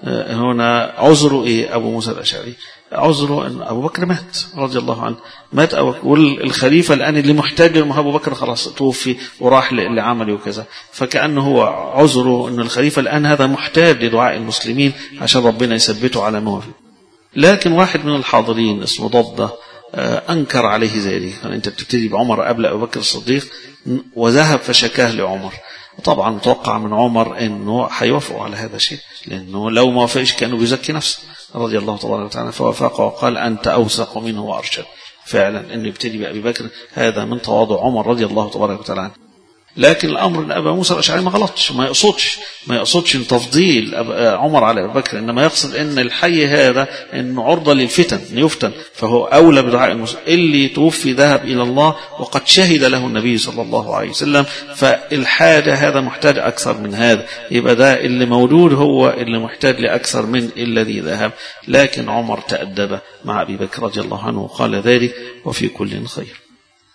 [SPEAKER 1] هنا عذره إيه أبو موسى الأشعري؟ عذره أن أبو بكر مات رضي الله عنه، مات والخليفة الآن اللي محتاج أبو بكر خلاص توفي وراح لعمله وكذا، فكأنه هو عذره أن الخليفة الآن هذا محتاج لدعاء المسلمين عشان ربنا يثبته على ما هو فيه. لكن واحد من الحاضرين اسمه ضبة أنكر عليه ذلك، يعني أنت بتبتدي بعمر قبل أبو بكر الصديق، وذهب فشكاه لعمر. طبعا متوقع من عمر أنه حيوافقوا على هذا الشيء، لأنه لو ما وافقش كانوا بيزكي نفسه رضي الله تبارك وتعالى، فوافق وقال: أنت أوثق منه وأرشد. فعلا أنه يبتدي بأبي بكر هذا من تواضع عمر رضي الله تبارك وتعالى. لكن الأمر أن أبا موسى الأشعري ما غلطش، ما يقصدش ان تفضيل عمر على أبي بكر، إنما يقصد أن الحي هذا أنه عرضة للفتن، أن يفتن، فهو أولى بدعاء المسلم. اللي توفي ذهب إلى الله وقد شهد له النبي صلى الله عليه وسلم، فالحاجة هذا محتاج أكثر من هذا، يبقى ده اللي موجود هو اللي محتاج لأكثر من الذي ذهب. لكن عمر تأدب مع أبي بكر رضي الله عنه وقال ذلك: وفي كل خير.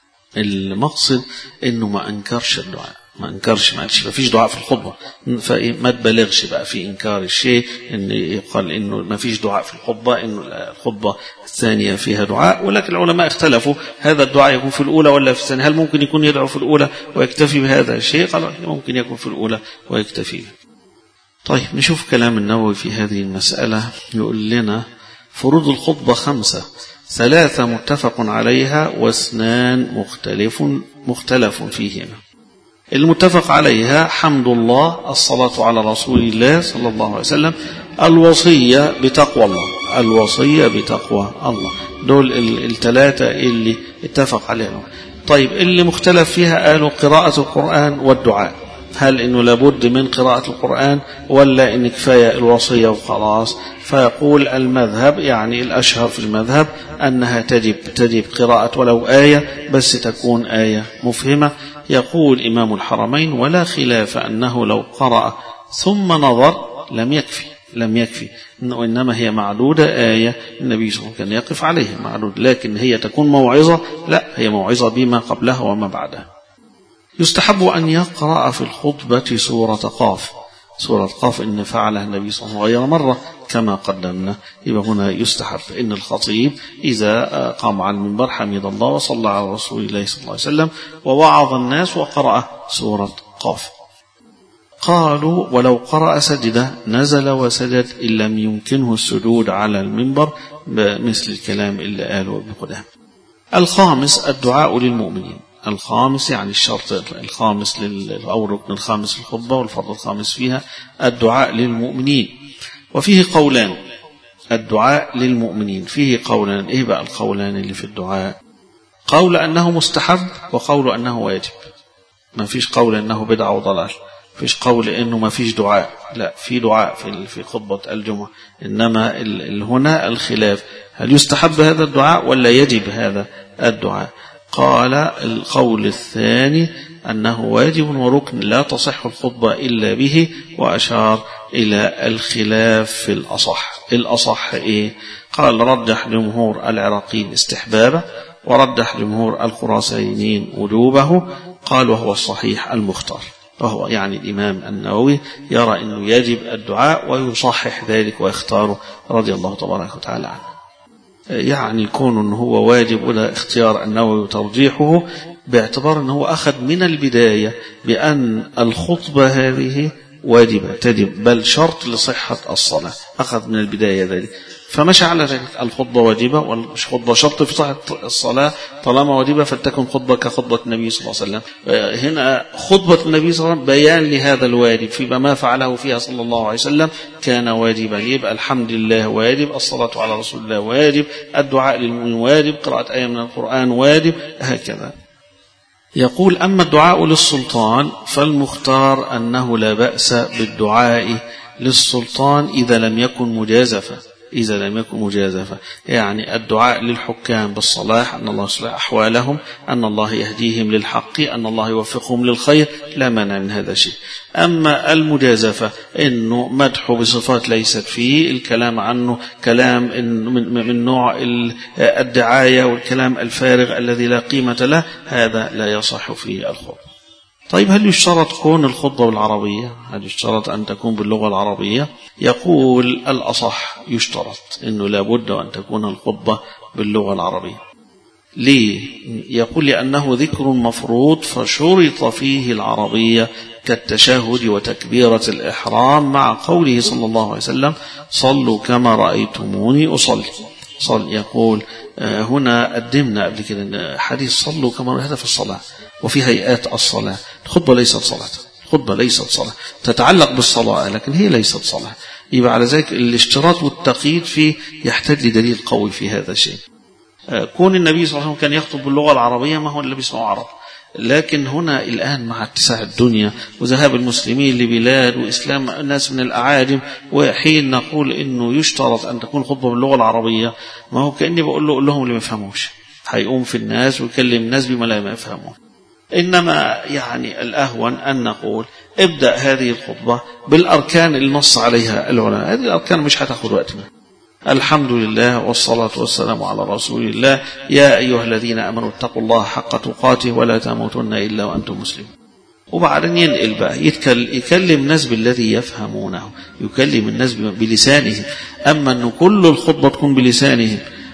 [SPEAKER 1] المقصد انه ما انكرش الدعاء، ما قالش ما فيش دعاء في الخطبه، فما تبالغش بقى في انكار الشيء، ان يقال انه ما فيش دعاء في الخطبه، انه الخطبه الثانيه فيها دعاء. ولكن العلماء اختلفوا هذا الدعاء يكون في الاولى ولا في الثانيه، هل ممكن يكون يدعو في الاولى ويكتفي بهذا الشيء؟ قالوا ممكن يكون في الاولى ويكتفي به. طيب نشوف كلام النووي في هذه المساله. يقول لنا: فروض الخطبه 5، 3 متفق عليها و2 مختلف فيهما. المتفق عليها: حمد الله، الصلاة على رسول الله صلى الله عليه وسلم، الوصية بتقوى الله، الوصية بتقوى الله. دول الثلاثة اللي اتفق عليهم. طيب اللي مختلف فيها قالوا قراءة القرآن والدعاء، هل إنه لابد من قراءة القرآن ولا إن كفاية الوصية وخلاص؟ فيقول المذهب، يعني الأشهر في المذهب، أنها تجب قراءة ولو آية، بس تكون آية مفهمة. يقول إمام الحرمين: ولا خلاف أنه لو قرأ ثم نظر لم يكفي، وإنما هي معدودة آية النبي صلى الله عليه وسلم كان يقف عليها معدود، لكن هي تكون موعظة؟ لا، هي موعظة بما قبلها وما بعدها. يستحب أن يقرأ في الخطبة سورة قاف. سورة قاف إن فعلها النبي صلى الله عليه وسلم غير مرة كما قدمنا. يبقى هنا يستحب إن الخطيب إذا قام على المنبر حمد الله وصلى على رسول الله صلى الله عليه وسلم ووعظ الناس وقرأ سورة قاف. قالوا: ولو قرأ سجدة نزل وسجد إن لم يمكنه السجود على المنبر، مثل الكلام اللي قاله بقدام. الخامس: الدعاء للمؤمنين. الخامس يعني الشرط الخامس أو الركن الخامس في الخطبة والفرض الخامس فيها، الدعاء للمؤمنين. وفيه قولان: الدعاء للمؤمنين فيه قولان. إيه بقى القولان اللي في الدعاء؟ قول أنه مستحب وقول أنه واجب. ما فيش قول أنه بدعة وضلال، فيش قول أنه ما فيش دعاء، لا، في دعاء في خطبة الجمعة. إنما هنا الخلاف، هل يستحب هذا الدعاء ولا يجب هذا الدعاء؟ قال القول الثاني أنه واجب وركن لا تصح الخطبة إلا به، وأشار إلى الخلاف في الأصح إيه؟ قال: رجح جمهور العراقيين استحبابه، ورجح جمهور الخراسانيين وجوبه. قال: وهو الصحيح المختار. وهو يعني الإمام النووي يرى أنه يجب الدعاء ويصحح ذلك ويختاره رضي الله تبارك وتعالى عنه. يعني كون أنه هو واجب ولا اختيار النووي وترجيحه باعتبار أنه أخذ من البداية بأن الخطبة هذه واجبة تجب بل شرط لصحة الصلاة، أخذ من البداية ذلك فمشى على ذلك. الخطبة واجبة والخطبة شرط في صحة الصلاة، طالما واجبة فلتكن خطبة كخطبة النبي صلى الله عليه وسلم. هنا خطبة النبي صلى الله عليه وسلم بيان لهذا الواجب، فيما ما فعله فيها صلى الله عليه وسلم كان واجبا. يبقى الحمد لله واجب، الصلاة على رسول الله واجب، الدعاء للمؤمن واجب، قراءة آية من القرآن واجب، هكذا. يقول: أما الدعاء للسلطان فالمختار أنه لا بأس بالدعاء للسلطان إذا لم يكن مجازفة، يعني الدعاء للحكام بالصلاح، أن الله يصلح أحوالهم، أن الله يهديهم للحق، أن الله يوفقهم للخير، لا مانع من هذا الشيء. أما المجازفة إنه مدحه بصفات ليست فيه، الكلام عنه كلام من نوع الدعاية والكلام الفارغ الذي لا قيمة له، هذا لا يصح فيه الخطبة. طيب هل يشترط كون الخطبة بالعربية؟ هل يشترط أن تكون باللغة العربية؟ يقول الأصح يشترط إنه لابد أن تكون الخطبة باللغة العربية. ليه؟ يقول لأنه ذكر مفروض فشرط فيه العربية كالتشهد وتكبيرة الإحرام، مع قوله صلى الله عليه وسلم: صلوا كما رأيتموني أصلي. يقول هنا قدمنا قبل كده حديث صلوا كما، هذا في الصلاة وفي هيئات الصلاة. الخطبة ليست صلاة، تتعلق بالصلاة لكن هي ليست صلاة. يبقى على ذلك الاشتراط والتقييد فيه يحتاج لدليل قوي في هذا الشيء. كون النبي صلى الله عليه وسلم كان يخطب باللغة العربية، ما هو اللي بيسمعه عرب، لكن هنا الآن مع اتساع الدنيا وذهاب المسلمين لبلاد وإسلام الناس من الأعاجم، وحين نقول إنه يشترط أن تكون خطبة باللغة العربية، ما هو كأني بقول لهم اللي ما يفهموش هيقوم في الناس ويكلم الناس بما لا يفهمون. إنما يعني الأهون أن نقول ابدأ هذه الخطبة بالأركان اللي نص عليها العلماء. هذه الأركان مش هتاخد وقت منها. الحمد لله والصلاة والسلام على رسول الله، يا أيها الذين آمنوا اتقوا الله حق تقاته ولا تموتن إلا وأنتم مسلمون. وبعدين ينقل بقى يكلم الناس بالذي يفهمونه، يكلم الناس بلسانهم. أما أن كل الخطبة تكون بلسانهم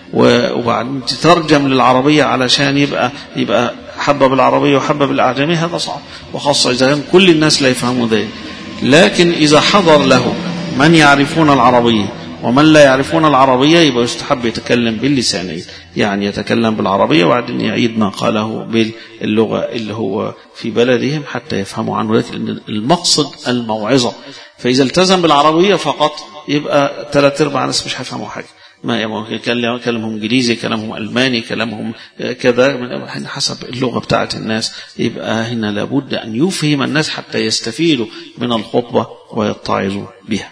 [SPEAKER 1] وبعدين تترجم للعربية علشان يبقى حبة بالعربية وحبة بالأعجمية، هذا صعب، وخاصة إذا كان كل الناس لا يفهموا ذلك. لكن إذا حضر له من يعرفون العربية ومن لا يعرفون العربية، يبقى يستحب يتكلم باللسانية، يعني يتكلم بالعربية وبعدين يعيد ما قاله باللغة اللي هو في بلدهم حتى يفهموا عنه. لكن المقصد الموعظة، فإذا التزم بالعربية فقط يبقى 3/4 الناس مش هيفهموا حاجة. ما كلامهم انجليزي، كلامهم الماني، كلامهم كذا حسب اللغه بتاعه الناس. يبقى هنا لابد ان يفهم الناس حتى يستفيدوا من الخطبه ويتعظوا بها.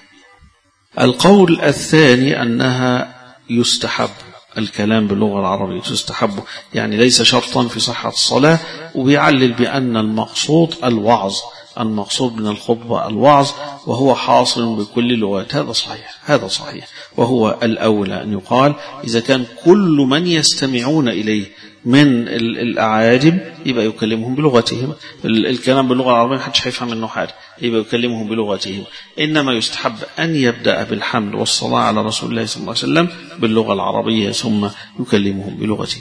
[SPEAKER 1] القول الثاني انها يستحب الكلام باللغه العربيه، تستحب يعني ليس شرطا في صحه الصلاه، وبيعلل بان المقصود الوعظ، المقصود من الخطبة الوعظ، وهو حاصل بكل اللغات. هذا صحيح، وهو الأولى أن يقال إذا كان كل من يستمعون إليه من الأعاجم يبقى يكلمهم بلغتهم. الكلام باللغة العربية محدش هيفهم منه حاجة، يبقى يكلمهم بلغتهم. إنما يستحب أن يبدأ بالحمد والصلاة على رسول الله صلى الله عليه وسلم باللغة العربية ثم يكلمهم بلغتهم.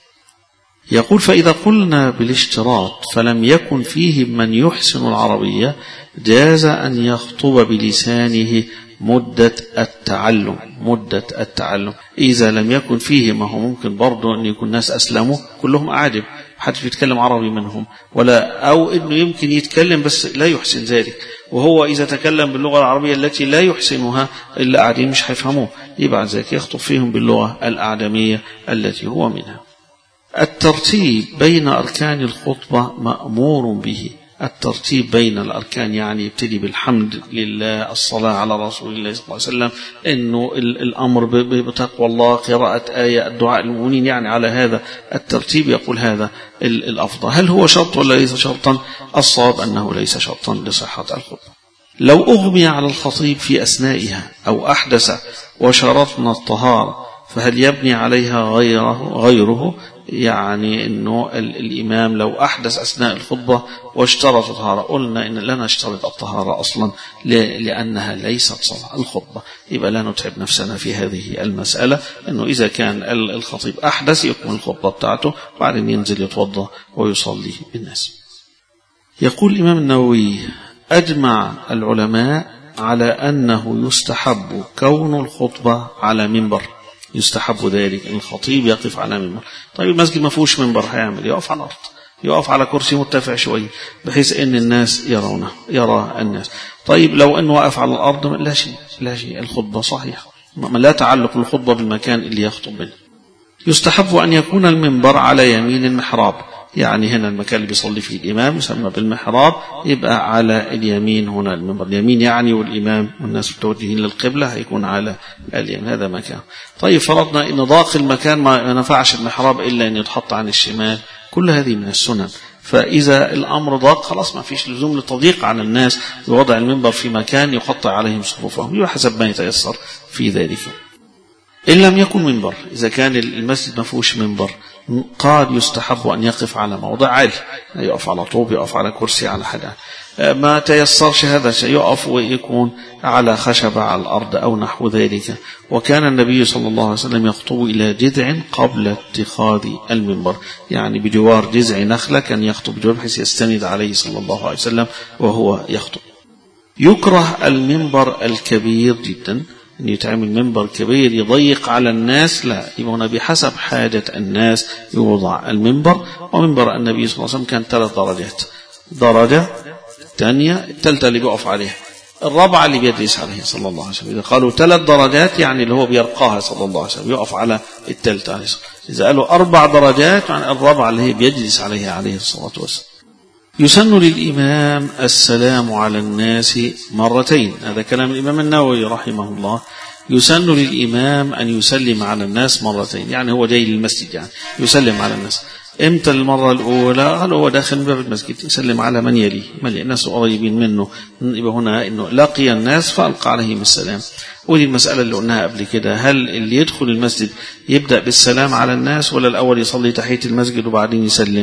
[SPEAKER 1] يقول: فإذا قلنا بالاشتراط فلم يكن فيه من يحسن العربية، جاز أن يخطب بلسانه مدة التعلم. إذا لم يكن فيه، ما هو ممكن برضو أن يكون ناس أسلموا كلهم أعجم، محدش بيتكلم عربي منهم، أو إنه يمكن يتكلم بس لا يحسن ذلك، وهو إذا تكلم باللغة العربية التي لا يحسنها الأعجم مش هيفهموه، يبقى ذلك يخطب فيهم باللغة الأعجمية التي هو منها. الترتيب بين أركان الخطبة مأمور به. الترتيب بين الأركان يعني يبتدي بالحمد لله، الصلاة على رسول الله صلى الله عليه وسلم، إنه الأمر بتقوى الله، قراءة آية، الدعاء للمؤمنين، يعني على هذا الترتيب. يقول هذا الأفضل. هل هو شرط ولا ليس شرطا؟ الصواب أنه ليس شرطا لصحة الخطبة. لو أغمي على الخطيب في أثنائها أو أحدث وشرطنا الطهارة فهل يبني عليها غيره؟ يعني أنه الإمام لو أحدث أثناء الخطبة واشترط الطهارة، قلنا إن لا نشترط الطهارة أصلا لأنها ليست صلاة الخطبة، يبقى لا نتعب نفسنا في هذه المسألة. أنه إذا كان الخطيب أحدث يكمل الخطبة بتاعته وبعدين ينزل يتوضأ ويصلي بالناس. يقول الإمام النووي: أجمع العلماء على أنه يستحب كون الخطبة على منبر، يستحب ذلك أن الخطيب يقف على منبر. طيب المسجد ما فيهوش منبر، هيعمل يقف على الأرض، يقف على كرسي مرتفع شوي بحيث أن الناس يرونه، يرى الناس. طيب لو أنه وقف على الأرض لا شيء، الخطبة صحيحة، لا تعلق الخطبة بالمكان اللي يخطب منه. يستحب أن يكون المنبر على يمين المحراب، يعني هنا المكان اللي بيصلي فيه الإمام يسمى بالمحراب، يبقى على اليمين هنا المنبر، اليمين يعني والإمام والناس متوجهين للقبلة هيكون على اليمين، هذا مكان. طيب فرضنا إن ضاق المكان ما نفعش المحراب إلا أن يتحط عن الشمال، كل هذه من السنن. فإذا الأمر ضاق خلاص ما فيش لزوم للتضييق على الناس بوضع المنبر في مكان يقطع عليهم صفوفهم، حسب ما يتيسر في ذلك. إن لم يكن منبر، إذا كان المسجد ما فيهوش منبر، قال يستحب أن يقف على موضع عالي، يقف على طوب، يقف على كرسي، على حاجة. ما تيسرش هذا يقف ويكون على خشبة على الأرض أو نحو ذلك. وكان النبي صلى الله عليه وسلم يخطب إلى جذع قبل اتخاذ المنبر، يعني بجوار جذع نخلة كان يخطب بجوار بحيث يستند عليه صلى الله عليه وسلم وهو يخطب. يكره المنبر الكبير جدا، أن يتعمل منبر كبير يضيق على الناس، لا، يبقى بحسب حاجة الناس يوضع المنبر. ومنبر النبي صلى الله عليه وسلم كان 3 درجات، درجة الثانية الثالثة اللي بيقف عليها، الرابعة اللي بيجلس عليها صلى الله عليه وسلم. إذا قالوا 3 درجات يعني اللي هو بيرقاها صلى الله عليه وسلم، يقف على الثالثة عليه الصلاة والسلام. إذا قالوا 4 درجات يعني الرابعة اللي هي بيجلس عليها عليه الصلاة والسلام. يسن للإمام السلام على الناس مرتين، هذا كلام الإمام النووي رحمه الله. يسن للإمام أن يسلم على الناس مرتين، يعني هو جاي للمسجد يعني يسلم على الناس. امتى المرة الأولى؟ هل هو داخل من باب المسجد يسلم على من يليه، من الناس قريبين منه، يبقى هنا إنه لقي الناس فألقى عليهم السلام. ودي المسألة اللي قلناها قبل كده، هل اللي يدخل المسجد يبدأ بالسلام على الناس ولا الأول يصلي تحية المسجد وبعدين يسلم؟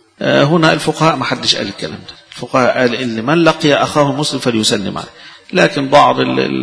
[SPEAKER 1] هنا الفقهاء ما حدش قال الكلام ده، الفقهاء قال إن من لقي أخاه المسلم فليسلم عليه. لكن بعض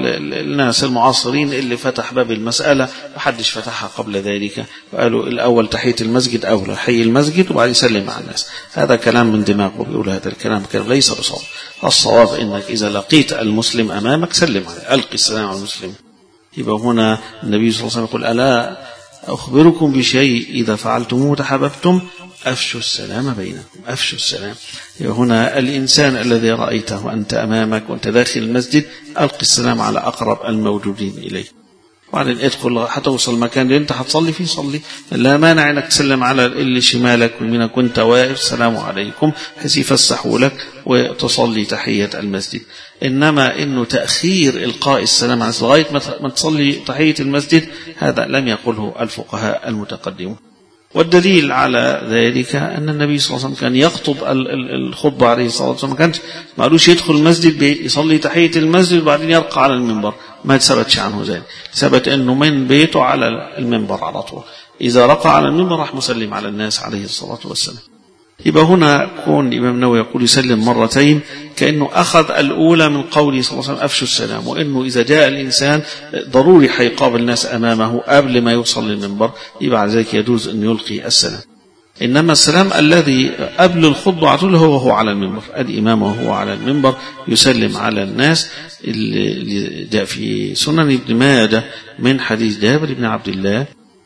[SPEAKER 1] الناس المعاصرين اللي فتح باب المسألة ما حدش فتحها قبل ذلك، وقالوا الأول تحية المسجد أولى، حي المسجد وبعدين يسلم على الناس. هذا كلام من دماغه، بيقول هذا الكلام ليس بصواب. الصواب إنك إذا لقيت المسلم أمامك سلم عليه، ألقي السلام على المسلم. يبقى هنا النبي صلى الله عليه وسلم يقول: ألا أخبركم بشيء إذا فعلتموه تحاببتم؟ أفشوا السلام بينكم، أفشوا السلام. هنا الإنسان الذي رأيته وأنت أمامك وأنت داخل المسجد ألقي السلام على أقرب الموجودين إليه، وبعدين ادخل حتوصل المكان اللي أنت هتصلي فيه صلي، لا مانع أنك تسلم على اللي شمالك ويمينك وأنت واقف السلام عليكم حيث يفسحوا لك وتصلي تحية المسجد. إنما إنه تأخير إلقاء السلام على لغاية ما تصلي تحية المسجد هذا لم يقله الفقهاء المتقدمون. والدليل على ذلك أن النبي صلى الله عليه وسلم كان يخطب الخطبة عليه الصلاة والسلام، ما قالوش يدخل المسجد يصلي تحية المسجد وبعدين يرقى على المنبر، ما ثبتش عنه ذلك، ثبت أنه من بيته على المنبر على طول، إذا رقى على المنبر راح مسلم على الناس عليه الصلاة والسلام. يبقى هنا كون الإمام النووي يقول يسلم مرتين كأنه أخذ الأولى من قوله صلى الله عليه وسلم أفشوا السلام، وإنه إذا جاء الإنسان ضروري حيقابل الناس أمامه قبل ما يوصل للمنبر، يبقى على ذلك يجوز أن يلقي السلام. إنما السلام الذي قبل الخطبة عطول هو على المنبر، الإمام وهو على المنبر يسلم على الناس، اللي جاء في سنن ابن ماجه من حديث جابر بن عبد الله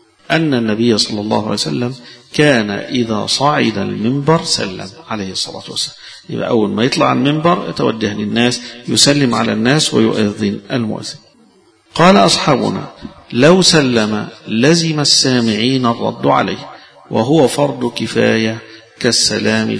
[SPEAKER 1] أن النبي صلى الله عليه وسلم كان إذا صعد المنبر سلم عليه الصلاة والسلام. يبقى أول ما يطلع المنبر يتوجه للناس يسلم على الناس ويؤذن المؤذن. قال أصحابنا: لو سلم لزم السامعين الرد عليه، وهو فرض كفاية كالسلام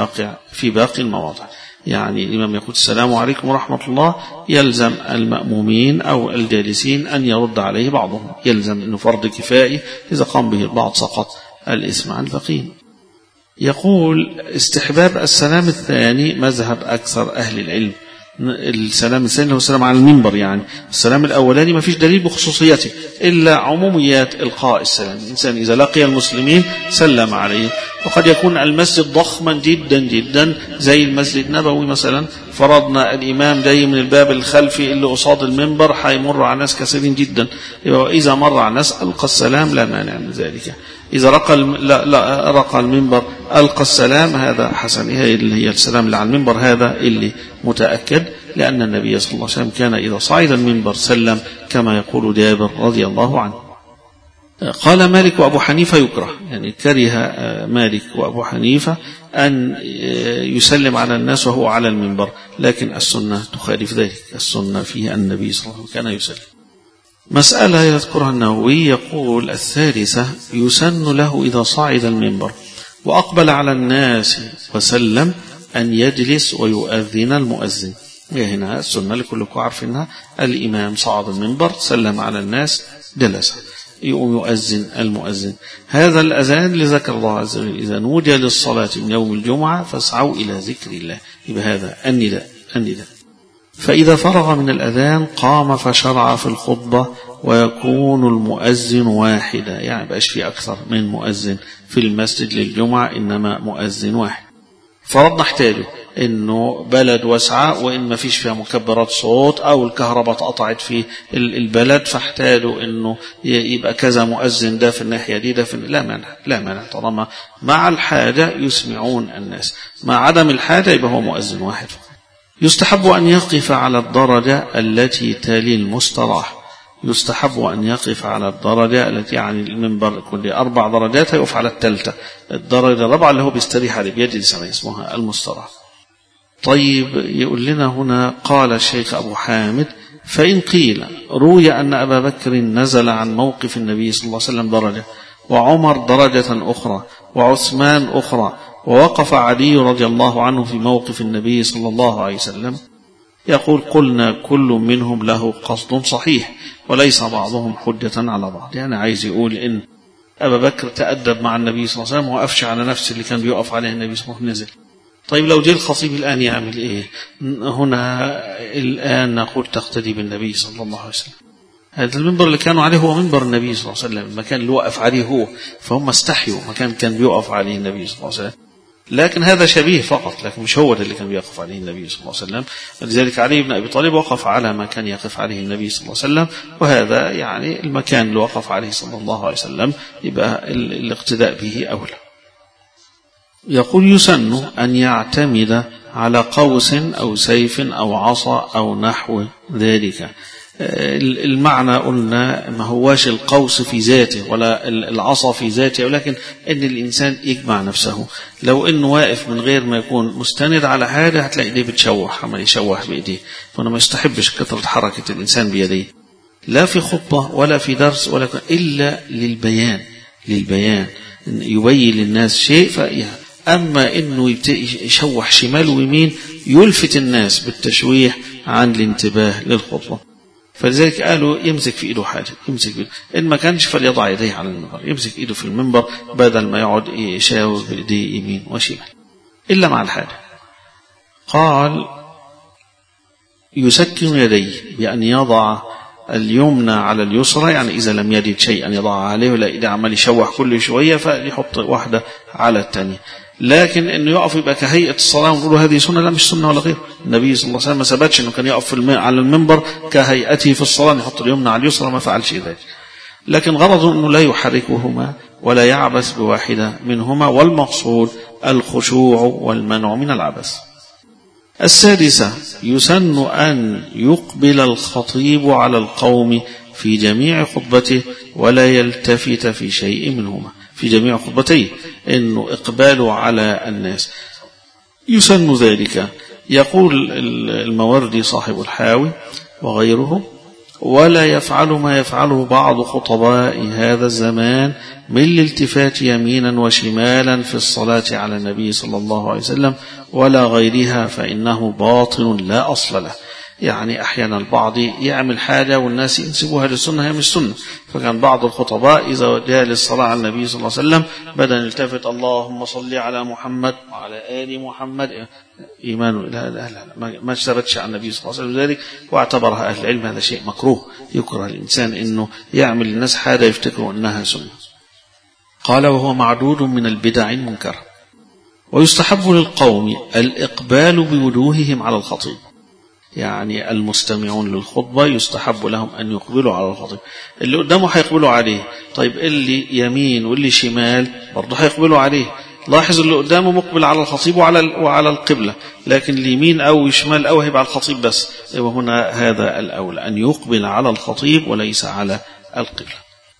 [SPEAKER 1] في باقي المواضع. يعني الإمام يقول السلام عليكم ورحمة الله، يلزم المأمومين أو الجالسين أن يرد عليه بعضهم، يلزم أنه فرض كفائي، إذا قام به البعض سقط الإثم عن الباقين. يقول استحباب السلام الثاني مذهب أكثر أهل العلم، السلام الثاني هو السلام على المنبر، يعني السلام الأولاني ما فيش دليل بخصوصيته إلا عموميات إلقاء السلام. الإنسان إذا لقي المسلمين سلم عليه، وقد يكون المسجد ضخما جدا جدا زي المسجد النبوي مثلا، فرضنا الإمام جاي من الباب الخلفي اللي قصاد المنبر، حيمر على ناس كثيرين جدا، إذا مر على ناس ألقى السلام لا مانع من ذلك. إذا رقى المنبر ألقى السلام، هذا حسن. اللي هي السلام اللي على المنبر هذا اللي متأكد، لأن النبي صلى الله عليه وسلم كان إذا صعد المنبر سلم كما يقول جابر رضي الله عنه. قال مالك وأبو حنيفة يكره، يعني كره مالك وأبو حنيفة أن يسلم على الناس وهو على المنبر، لكن السنة تخالف ذلك. السنة فيها النبي صلى الله عليه وسلم كان يسلم. مسألة يذكرها النووي، يقول الثالثة يسن له إذا صعد المنبر وأقبل على الناس وسلم أن يجلس ويؤذن المؤذن. هنا السنة لكلكم عارفينها، الإمام صعد المنبر سلم على الناس جلس، يؤم يؤذن المؤذن. هذا الأذان لذكر الله عز وجل، إذا نودي للصلاة من يوم الجمعة فاسعوا إلى ذكر الله، يبقى هذا النداء. فإذا فرغ من الأذان قام فشرع في الخطبة، ويكون المؤذن واحدا، يعني بقاش في أكثر من مؤذن في المسجد للجمعة، إنما مؤذن واحد. فرضنا احتاجوا إنه بلد واسعة وإن ما فيش فيها مكبرات صوت أو الكهرباء قطعت في البلد، فاحتاجوا إنه يبقى كذا مؤذن، ده في الناحية دي، ده في لا مانع طالما مع الحاجة يسمعون الناس، مع عدم الحاجة يبقى هو مؤذن واحد. يستحب أن يقف على الدرجة التي تلي المستراح، يستحب أن يقف على الدرجة التي، يعني المنبر كل 4 درجات يقف على الثالثة، الدرجة الرابعة اللي هو بيستريح عليه بيجلس عليه اسمها المستراح. طيب يقول لنا هنا قال الشيخ أبو حامد: فإن قيل روي أن أبا بكر نزل عن موقف النبي صلى الله عليه وسلم درجة، وعمر درجة أخرى، وعثمان أخرى، ووقف علي رضي الله عنه في موقف النبي صلى الله عليه وسلم، يقول: قلنا كل منهم له قصد صحيح وليس بعضهم حجة على بعض. يعني عايز يقول إن أبا بكر تأدب مع النبي صلى الله عليه وسلم وأفشى على نفس اللي كان بيقف عليه النبي صلى الله عليه وسلم نزل. طيب لو جاء الخطيب الآن يعمل إيه؟ هنا الآن نقول تقتدي بالنبي صلى الله عليه وسلم. هذا المنبر اللي كانوا عليه هو منبر النبي صلى الله عليه وسلم، المكان اللي وقف عليه هو، فهم استحيوا مكان كان بيقف عليه النبي صلى الله عليه وسلم، لكن هذا شبيه فقط، لكن مش هو ده اللي كان بيقف عليه النبي صلى الله عليه وسلم. لذلك علي بن أبي طالب وقف على ما كان يقف عليه النبي صلى الله عليه وسلم، وهذا يعني المكان اللي وقف عليه صلى الله عليه وسلم يبقى الاقتداء به أولى. يقول: يسن أن يعتمد على قوس أو سيف أو عصا أو نحو ذلك. المعنى قلنا ما هواش القوس في ذاته ولا العصا في ذاته، ولكن ان الانسان يجمع نفسه. لو انه واقف من غير ما يكون مستند على حاجه هتلاقي ايديه بتشوح، عمال يشوح بايديه، فانا ما يستحبش كثره حركه الانسان بيديه، لا في خطبه ولا في درس ولا الا للبيان يبين للناس شيء. اما انه يشوح شمال ويمين يلفت الناس بالتشويح عن الانتباه للخطبه. فلذلك قالوا يمسك في ايده حاجه، يمسك في إيده. ان ما كانش فليضع يديه على المنبر، يمسك ايده في المنبر بدل ما يقعد يشاور بايديه يمين وشمال الا مع الحاجه. قال: يسكن يديه بأن يضع اليمنى على اليسرى، يعني إذا لم يجد شيئا يضع عليه ولا إذا عمل يشوح كل شوية فيحط واحدة على الثانية. لكن انه يقف يبقى كهيئه الصلاه ونقول هذه سنه، لا مش سنه ولا غير. النبي صلى الله عليه وسلم ما ثبتش انه كان يقف على المنبر كهيئته في الصلاه يحط اليمنى على اليسرى، ما فعلش ذلك، لكن غرضه انه لا يحركهما ولا يعبث بواحده منهما، والمقصود الخشوع والمنع من العبث. السادسة يسن أن يقبل الخطيب على القوم في جميع خطبته ولا يلتفت في شيء منهما، في جميع خطبتيه إنه إقباله على الناس يسن ذلك. يقول الموردي صاحب الحاوي وغيره: ولا يفعل ما يفعله بعض خطباء هذا الزمان من الالتفات يمينا وشمالا في الصلاة على النبي صلى الله عليه وسلم ولا غيرها، فإنه باطل لا أصل له. يعني أحيانا البعض يعمل حاجة والناس ينسبوها للسنة، هي مش سنة. فكان بعض الخطباء إذا جاء للصلاة على النبي صلى الله عليه وسلم بدأ يلتفت اللهم صل على محمد وعلى آل محمد، إيمان لا ما ثبتش عن النبي صلى الله عليه وسلم ذلك، واعتبرها أهل العلم هذا شيء مكروه، يكره الإنسان إنه يعمل للناس حاجة يفتكروا أنها سنة. قال وهو معدود من البدع المنكرة. ويستحب للقوم الإقبال بوجوههم على الخطيب، يعني المستمعون للخطبة يستحب لهم أن يقبلوا على الخطيب، اللي قدامه هيقبلوا عليه، طيب اللي يمين واللي شمال برضه هيقبلوا عليه. لاحظ اللي قدامه مقبل على الخطيب وعلى القبلة، لكن اليمين أو شمال أو هيبقى على الخطيب بس، وهنا هذا الأولى أن يقبل على الخطيب وليس على القبلة.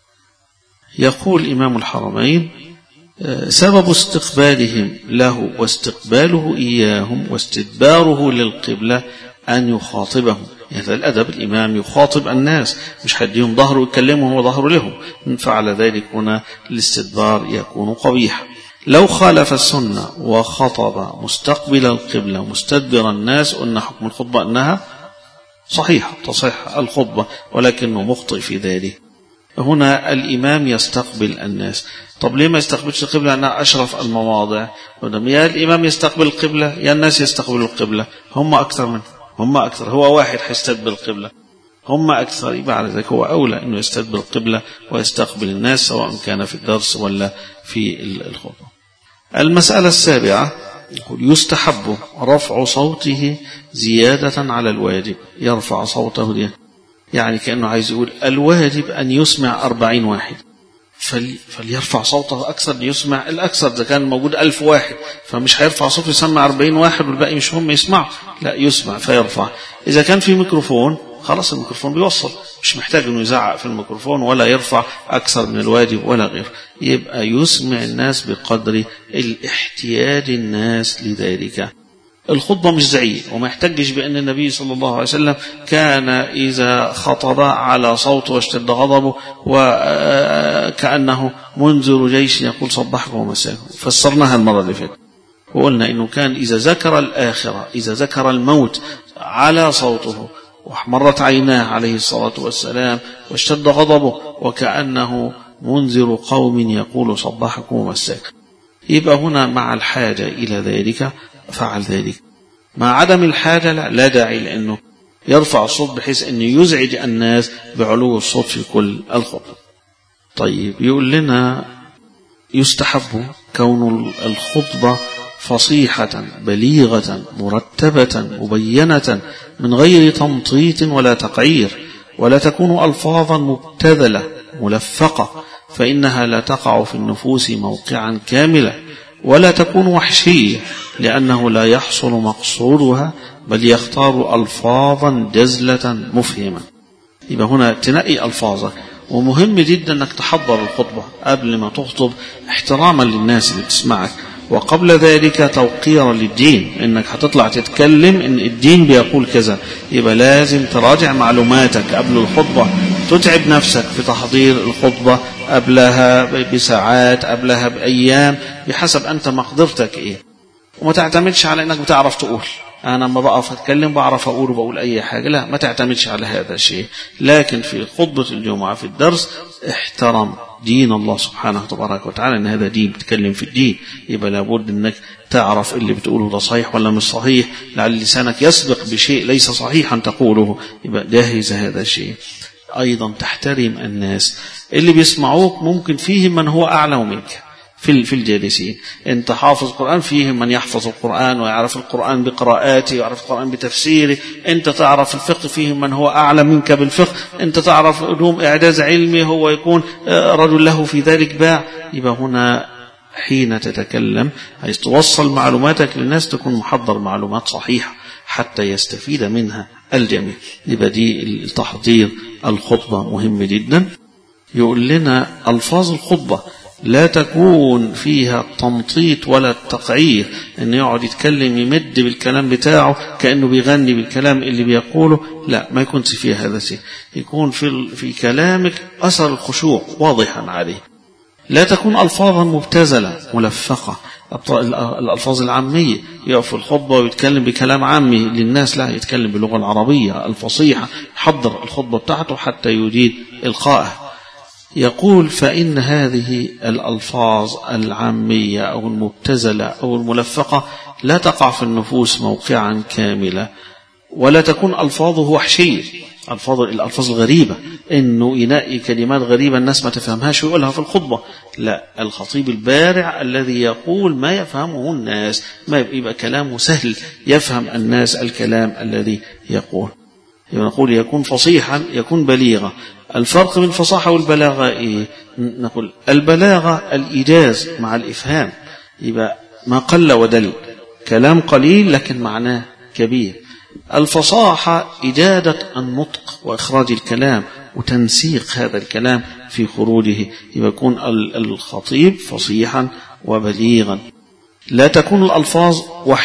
[SPEAKER 1] يقول إمام الحرمين سبب استقبالهم له واستقباله إياهم واستدباره للقبلة أن يخاطبهم، هذا الأدب، الإمام يخاطب الناس مش حديهم ظهره يكلمهم وظهره لهم، من فعل ذلك هنا الاستدبار يكون قبيحا. لو خالف السنة وخطب مستقبل القبلة مستدبر الناس قلنا حكم الخطبة أنها صحيحة تصح الخطبة، ولكنه مخطئ في ذلك. هنا الإمام يستقبل الناس. طب ليه ما يستقبلش القبلة؟ لأنها أشرف المواضع. يا الإمام يستقبل القبلة يا الناس يستقبلوا القبلة، هم أكثر منه، هم أكثر، هو واحد هيستقبل القبلة، هم أكثر، يبقى على ذلك هو أولى أنه يستقبل القبلة ويستقبل الناس سواء كان في الدرس ولا في الخطبة. المسألة السابعة يقول يستحب رفع صوته زيادة على الواجب، يرفع صوته دي، يعني كأنه عايز يقول الواجب أن يسمع 40 واحد فليرفع صوته أكثر ليسمع الأكثر. إذا كان موجود 1000 واحد فمش هيرفع صوته يسمع 40 واحد والباقي مش هم يسمعوا، لا يسمع فيرفع. إذا كان في ميكروفون خلاص الميكروفون بيوصل، مش محتاج أنه يزعق في الميكروفون ولا يرفع أكثر من الواجب ولا غير، يبقى يسمع الناس بقدر الاحتياج الناس لذلك. الخطبة مش زعيق، وما يحتجش بأن النبي صلى الله عليه وسلم كان إذا خطب على صوته واشتد غضبه وكأنه منذر جيش يقول صبحكم ومساكم، فسرناها المرة اللي فاتت وقلنا إنه كان إذا ذكر الآخرة، إذا ذكر الموت على صوته واحمرت عيناه عليه الصلاة والسلام واشتد غضبه وكأنه منذر قوم يقول صبحكم ومساكم، يبقى هنا مع الحاجة إلى ذلك فعل ذلك. مع عدم الحاجة لا داعي لأنه يرفع الصوت بحيث أنه يزعج الناس بعلو الصوت في كل الخطبة. طيب يقول لنا يستحب كون الخطبة فصيحة بليغة مرتبة مبينة من غير تمطيط ولا تقعير، ولا تكون ألفاظا مبتذلة ملفقة فإنها لا تقع في النفوس موقعا كاملا، ولا تكون وحشية لأنه لا يحصل مقصودها، بل يختار ألفاظا جزلة مفهمة. يبقى هنا تنقي ألفاظك، ومهم جدا أنك تحضر الخطبة قبل ما تخطب احتراما للناس اللي بتسمعك، وقبل ذلك توقيرا للدين، انك هتطلع تتكلم ان الدين بيقول كذا، يبقى لازم تراجع معلوماتك قبل الخطبة، تتعب نفسك في تحضير الخطبة قبلها بساعات قبلها بأيام بحسب أنت مقدرتك إيه، وما تعتمدش على أنك بتعرف تقول أنا لما بقف أتكلم بعرف أقول وبقول أي حاجة، لا ما تعتمدش على هذا الشيء. لكن في خطبة الجمعة في الدرس احترم دين الله سبحانه تبارك وتعالى، ان هذا دين بتكلم في الدين، يبقى لابد انك تعرف اللي بتقوله ده صحيح ولا مش صحيح، لعل لسانك يسبق بشيء ليس صحيحا تقوله، يبقى جاهز هذا الشيء. ايضا تحترم الناس اللي بيسمعوك، ممكن فيهم من هو اعلم منك في الجالسين، انت حافظ القرآن فيهم من يحفظ القرآن ويعرف القرآن بقراءاته ويعرف القرآن بتفسيره، انت تعرف الفقه فيهم من هو اعلم منك بالفقه، انت تعرف علوم اعجاز علمي هو يكون رجل له في ذلك باع. يبقى هنا حين تتكلم عايز توصل معلوماتك للناس تكون محضر معلومات صحيحة حتى يستفيد منها الجميع. يبقى دي التحضير الخطبة مهم جدا. يقول لنا ألفاظ الخطبة لا تكون فيها التمطيط ولا التقعير، انه يقعد يتكلم يمد بالكلام بتاعه كأنه بيغني بالكلام اللي بيقوله، لا ما يكونش فيها هذا الشيء، يكون في كلامك أثر الخشوع واضحا عليه. لا تكون ألفاظا مبتذلة ملفقة، الألفاظ العامية، يقف الخطبة ويتكلم بكلام عامي للناس، لا، يتكلم باللغة العربية الفصيحة، يحضر الخطبة بتاعته حتى يجيد إلقائه. يقول فإن هذه الألفاظ العامية أو المبتذلة أو الملفقة لا تقع في النفوس موقعا كاملا، ولا تكون ألفاظه وحشية، الألفاظ الغريبة، إنه ينقي كلمات غريبة الناس ما تفهمهاش ويقولها في الخطبة، لا، الخطيب البارع الذي يقول ما يفهمه الناس، ما يبقى كلامه سهل يفهم الناس الكلام الذي يقول. نقول يكون فصيحا، يكون بليغا. الفرق بين الفصاحة والبلاغة إيه؟ نقول البلاغة الإيجاز مع الإفهام، يبقى ما قل ودل، كلام قليل لكن معناه كبير. الفصاحة إجادة النطق وإخراج الكلام وتنسيق هذا الكلام في خروجه، يكون الخطيب فصيحا وبليغا. لا تكون الألفاظ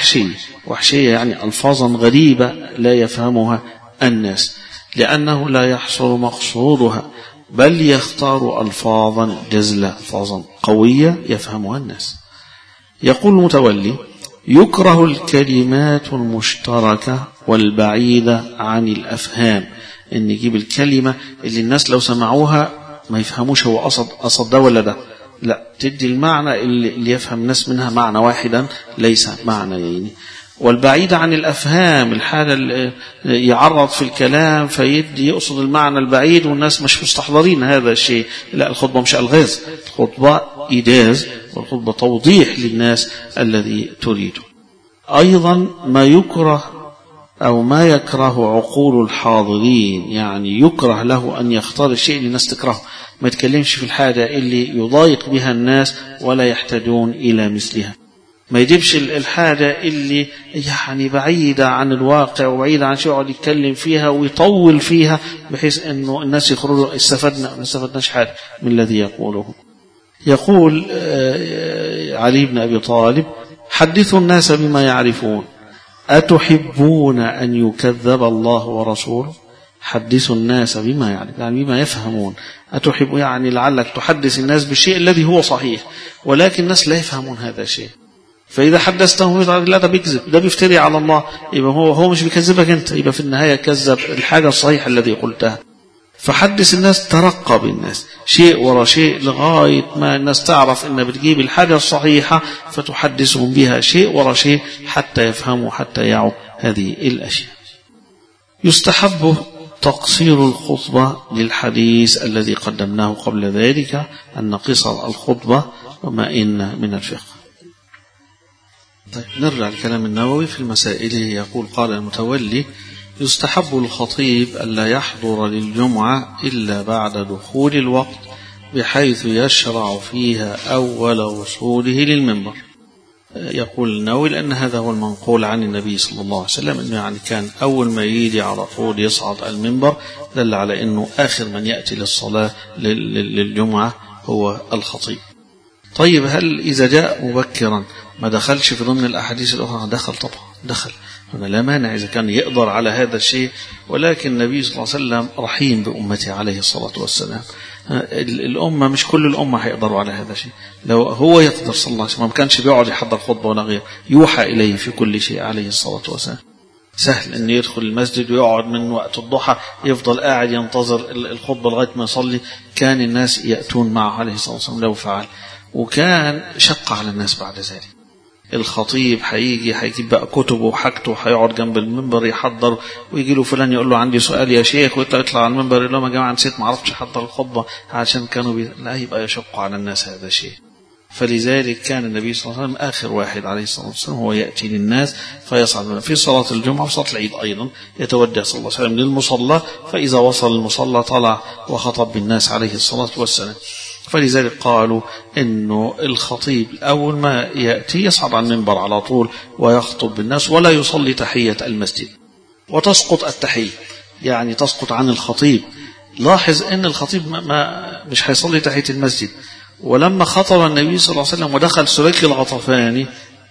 [SPEAKER 1] وحشية يعني ألفاظا غريبة لا يفهمها الناس، لأنه لا يحصل مقصودها، بل يختار ألفاظا جزلة، ألفاظا قوية يفهمها الناس. يقول المتولي يكره الكلمات المشتركة والبعيدة عن الأفهام، إن يجيب الكلمة اللي الناس لو سمعوها ما يفهموش هو قصد ده ولا ده، لا، تدي المعنى اللي يفهم الناس منها معنى واحدا ليس معنيين. والبعيدة عن الأفهام، الحالة اللي يعرض في الكلام فيدي يقصد المعنى البعيد والناس مش مستحضرين هذا الشيء، لا، الخطبة مش ألغاز، الخطبة إيجاز، والخطبة توضيح للناس الذي تريده. أيضا ما يكره أو ما يكره عقول الحاضرين، يعني يكره له أن يختار الشيء اللي الناس تكرهه، ما يتكلمش في الحاجة اللي يضايق بها الناس ولا يحتاجون إلى مثلها، ما يجيبش الحاجة اللي يعني بعيدة عن الواقع وبعيدة عن شيء يقعد يتكلم فيها ويطول فيها بحيث أنه الناس يخرجوا ما استفدناش حاجة من الذي يقوله. يقول علي بن أبي طالب حدثوا الناس بما يعرفون، أتحبون أن يكذب الله ورسوله؟ حدثوا الناس بما يعرف، يعني بما يفهمون. أتحب يعني لعلك تحدث الناس بالشيء الذي هو صحيح، ولكن الناس لا يفهمون هذا الشيء، فإذا حدثتهم لا ده بيكذب، ده بيفتري على الله، يبقى هو مش بيكذبك أنت، يبقى في النهاية كذب الحاجة الصحيحة الذي قلتها. فحدث الناس، ترقى بالناس شيء ورا شيء لغاية ما الناس تعرف إن بتجيب الحاجة الصحيحة فتحدثهم بها شيء ورا شيء حتى يفهموا، حتى يعوا هذه الأشياء. يستحب تقصير الخطبة للحديث الذي قدمناه قبل ذلك، أن قصر الخطبة وما إن من الفقه. طيب نرجع لكلام النووي في المسائل. يقول قال المتولي يستحب الخطيب ألا يحضر للجمعة إلا بعد دخول الوقت بحيث يشرع فيها أول وصوله للمنبر. يقول النووي لأن هذا هو المنقول عن النبي صلى الله عليه وسلم، أنه يعني كان أول ما يجي على طول يصعد المنبر، دل على أنه آخر من يأتي للصلاة للجمعة هو الخطيب. طيب هل إذا جاء مبكرا ما دخلش في ضمن الأحاديث الأخرى؟ دخل طبعا، دخل، هنا لا مانع إذا كان يقدر على هذا الشيء، ولكن النبي صلى الله عليه وسلم رحيم بأمته عليه الصلاة والسلام. الأمة مش كل الأمة هيقدروا على هذا الشيء، لو هو يقدر صلى الله عليه وسلم ما كانش بيقعد يحضر خطبة ولا غير، يوحى إليه في كل شيء عليه الصلاة والسلام. سهل أن يدخل المسجد ويقعد من وقت الضحى يفضل قاعد ينتظر الخطبة لغاية ما يصلي، كان الناس يأتون معه عليه الصلاة والسلام لو فعل، وكان شق على الناس بعد ذلك. الخطيب هيجيب بقى كتبه وحاجته، هيقعد جنب المنبر يحضر، ويجي له فلان يقول له عندي سؤال يا شيخ، ويطلع على المنبر يقول لهم يا جماعه نسيت ما عرفتش احضر الخطبه عشان كانوا لا، يبقى يشق على الناس هذا الشيء. فلذلك كان النبي صلى الله عليه وسلم آخر واحد عليه الصلاة والسلام هو يأتي للناس فيصعد في صلاة الجمعة وصلاة العيد أيضا، يتوجه صلى الله عليه وسلم للمصلى، فإذا وصل المصلى طلع وخطب بالناس عليه الصلاة والسلام. فلذلك قالوا إنه الخطيب أول ما يأتي يصعد على المنبر على طول ويخطب بالناس، ولا يصلي تحية المسجد، وتسقط التحية، يعني تسقط عن الخطيب. لاحظ أن الخطيب مش هيصلي تحية المسجد. ولما خطب النبي صلى الله عليه وسلم ودخل سليك الغطفاني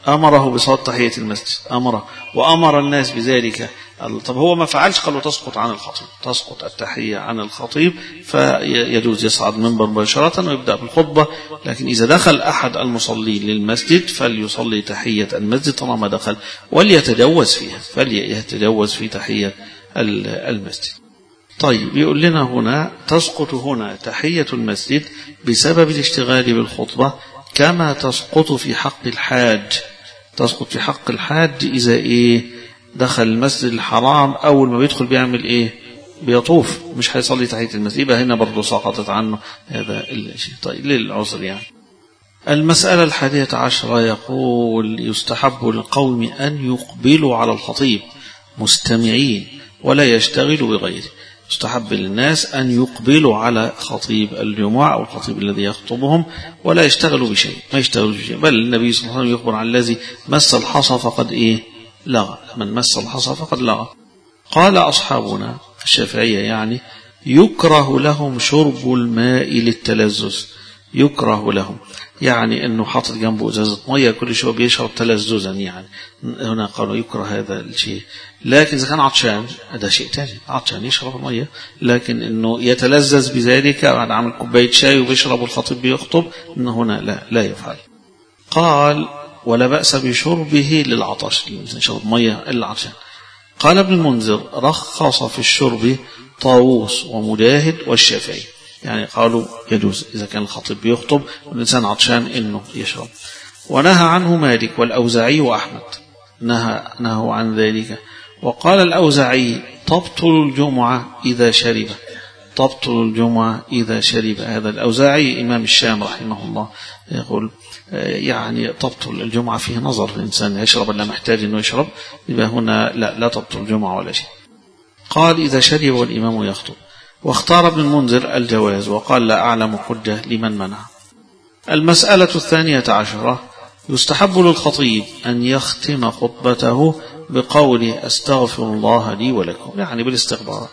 [SPEAKER 2] أمره بصلاة تحية المسجد، أمره وأمر الناس بذلك. طب هو ما فعلش، قالوا تسقط عن الخطيب، تسقط التحية عن الخطيب، فيجوز يصعد المنبر مباشرة ويبدأ بالخطبة. لكن إذا دخل أحد المصلين للمسجد فليصلي تحية المسجد طالما دخل، وليتجوز فيها، فليتجوز في تحية المسجد. طيب يقول لنا هنا تسقط هنا تحية المسجد بسبب الاشتغال بالخطبة، كما تسقط في حق الحاج. تسقط في حق الحاج إذا دخل المسجد الحرام، أول ما بيدخل بيعمل بيطوف، مش هيصلي تحية المسجد، يبقى هنا برضو سقطت عنه هذا الشيء. طيب للعذر يعني. المسألة 11 يقول يستحب للقوم أن يقبلوا على الخطيب مستمعين ولا يشتغلوا بغيره. يستحب للناس أن يقبلوا على خطيب الجمعة أو الخطيب الذي يخطبهم ولا يشتغلوا بشيء، ما يشتغلوا بشيء. بل النبي صلى الله عليه وسلم يخبر عن الذي مس الحصى فقد لغى، من مس الحصى فقد لغى. قال أصحابنا الشافعية يعني يكره لهم شرب الماء للتلذذ. يكره لهم يعني أنه حاطط جنبه إزازة مية كل شوية بيشرب تلذذا، يعني هنا قالوا يكره هذا الشيء. لكن إذا كان عطشان هذا شيء تاني، عطشان يشرب المية، لكن أنه يتلذذ بذلك بعد عمل كوباية شاي وبيشرب والخطيب بيخطب، إنه هنا لا يفعل. قال ولا بأس بشربه للعطش، يشرب مية إلا عطشان. قال ابن المنذر رخص في الشرب طاووس ومجاهد والشافعي، يعني قالوا يجوز إذا كان الخطيب بيخطب والإنسان عطشان إنه يشرب. ونهى عنه مالك والأوزاعي وأحمد، نهوا عن ذلك. وقال الأوزاعي تبطل الجمعة إذا شرب، تبطل الجمعة إذا شرب. هذا الأوزاعي إمام الشام رحمه الله يقول يعني تبطل الجمعة، فيه نظر، الإنسان يشرب ولا محتاج إنه يشرب، يبقى هنا لا تبطل الجمعة ولا شيء. قال إذا شرب والإمام يخطب. واختار ابن المنذر الجواز، وقال لا أعلم حجة لمن منع. المسألة 12 يستحب للخطيب أن يختم خطبته بقول أستغفر الله لي ولكم، يعني بالاستغفار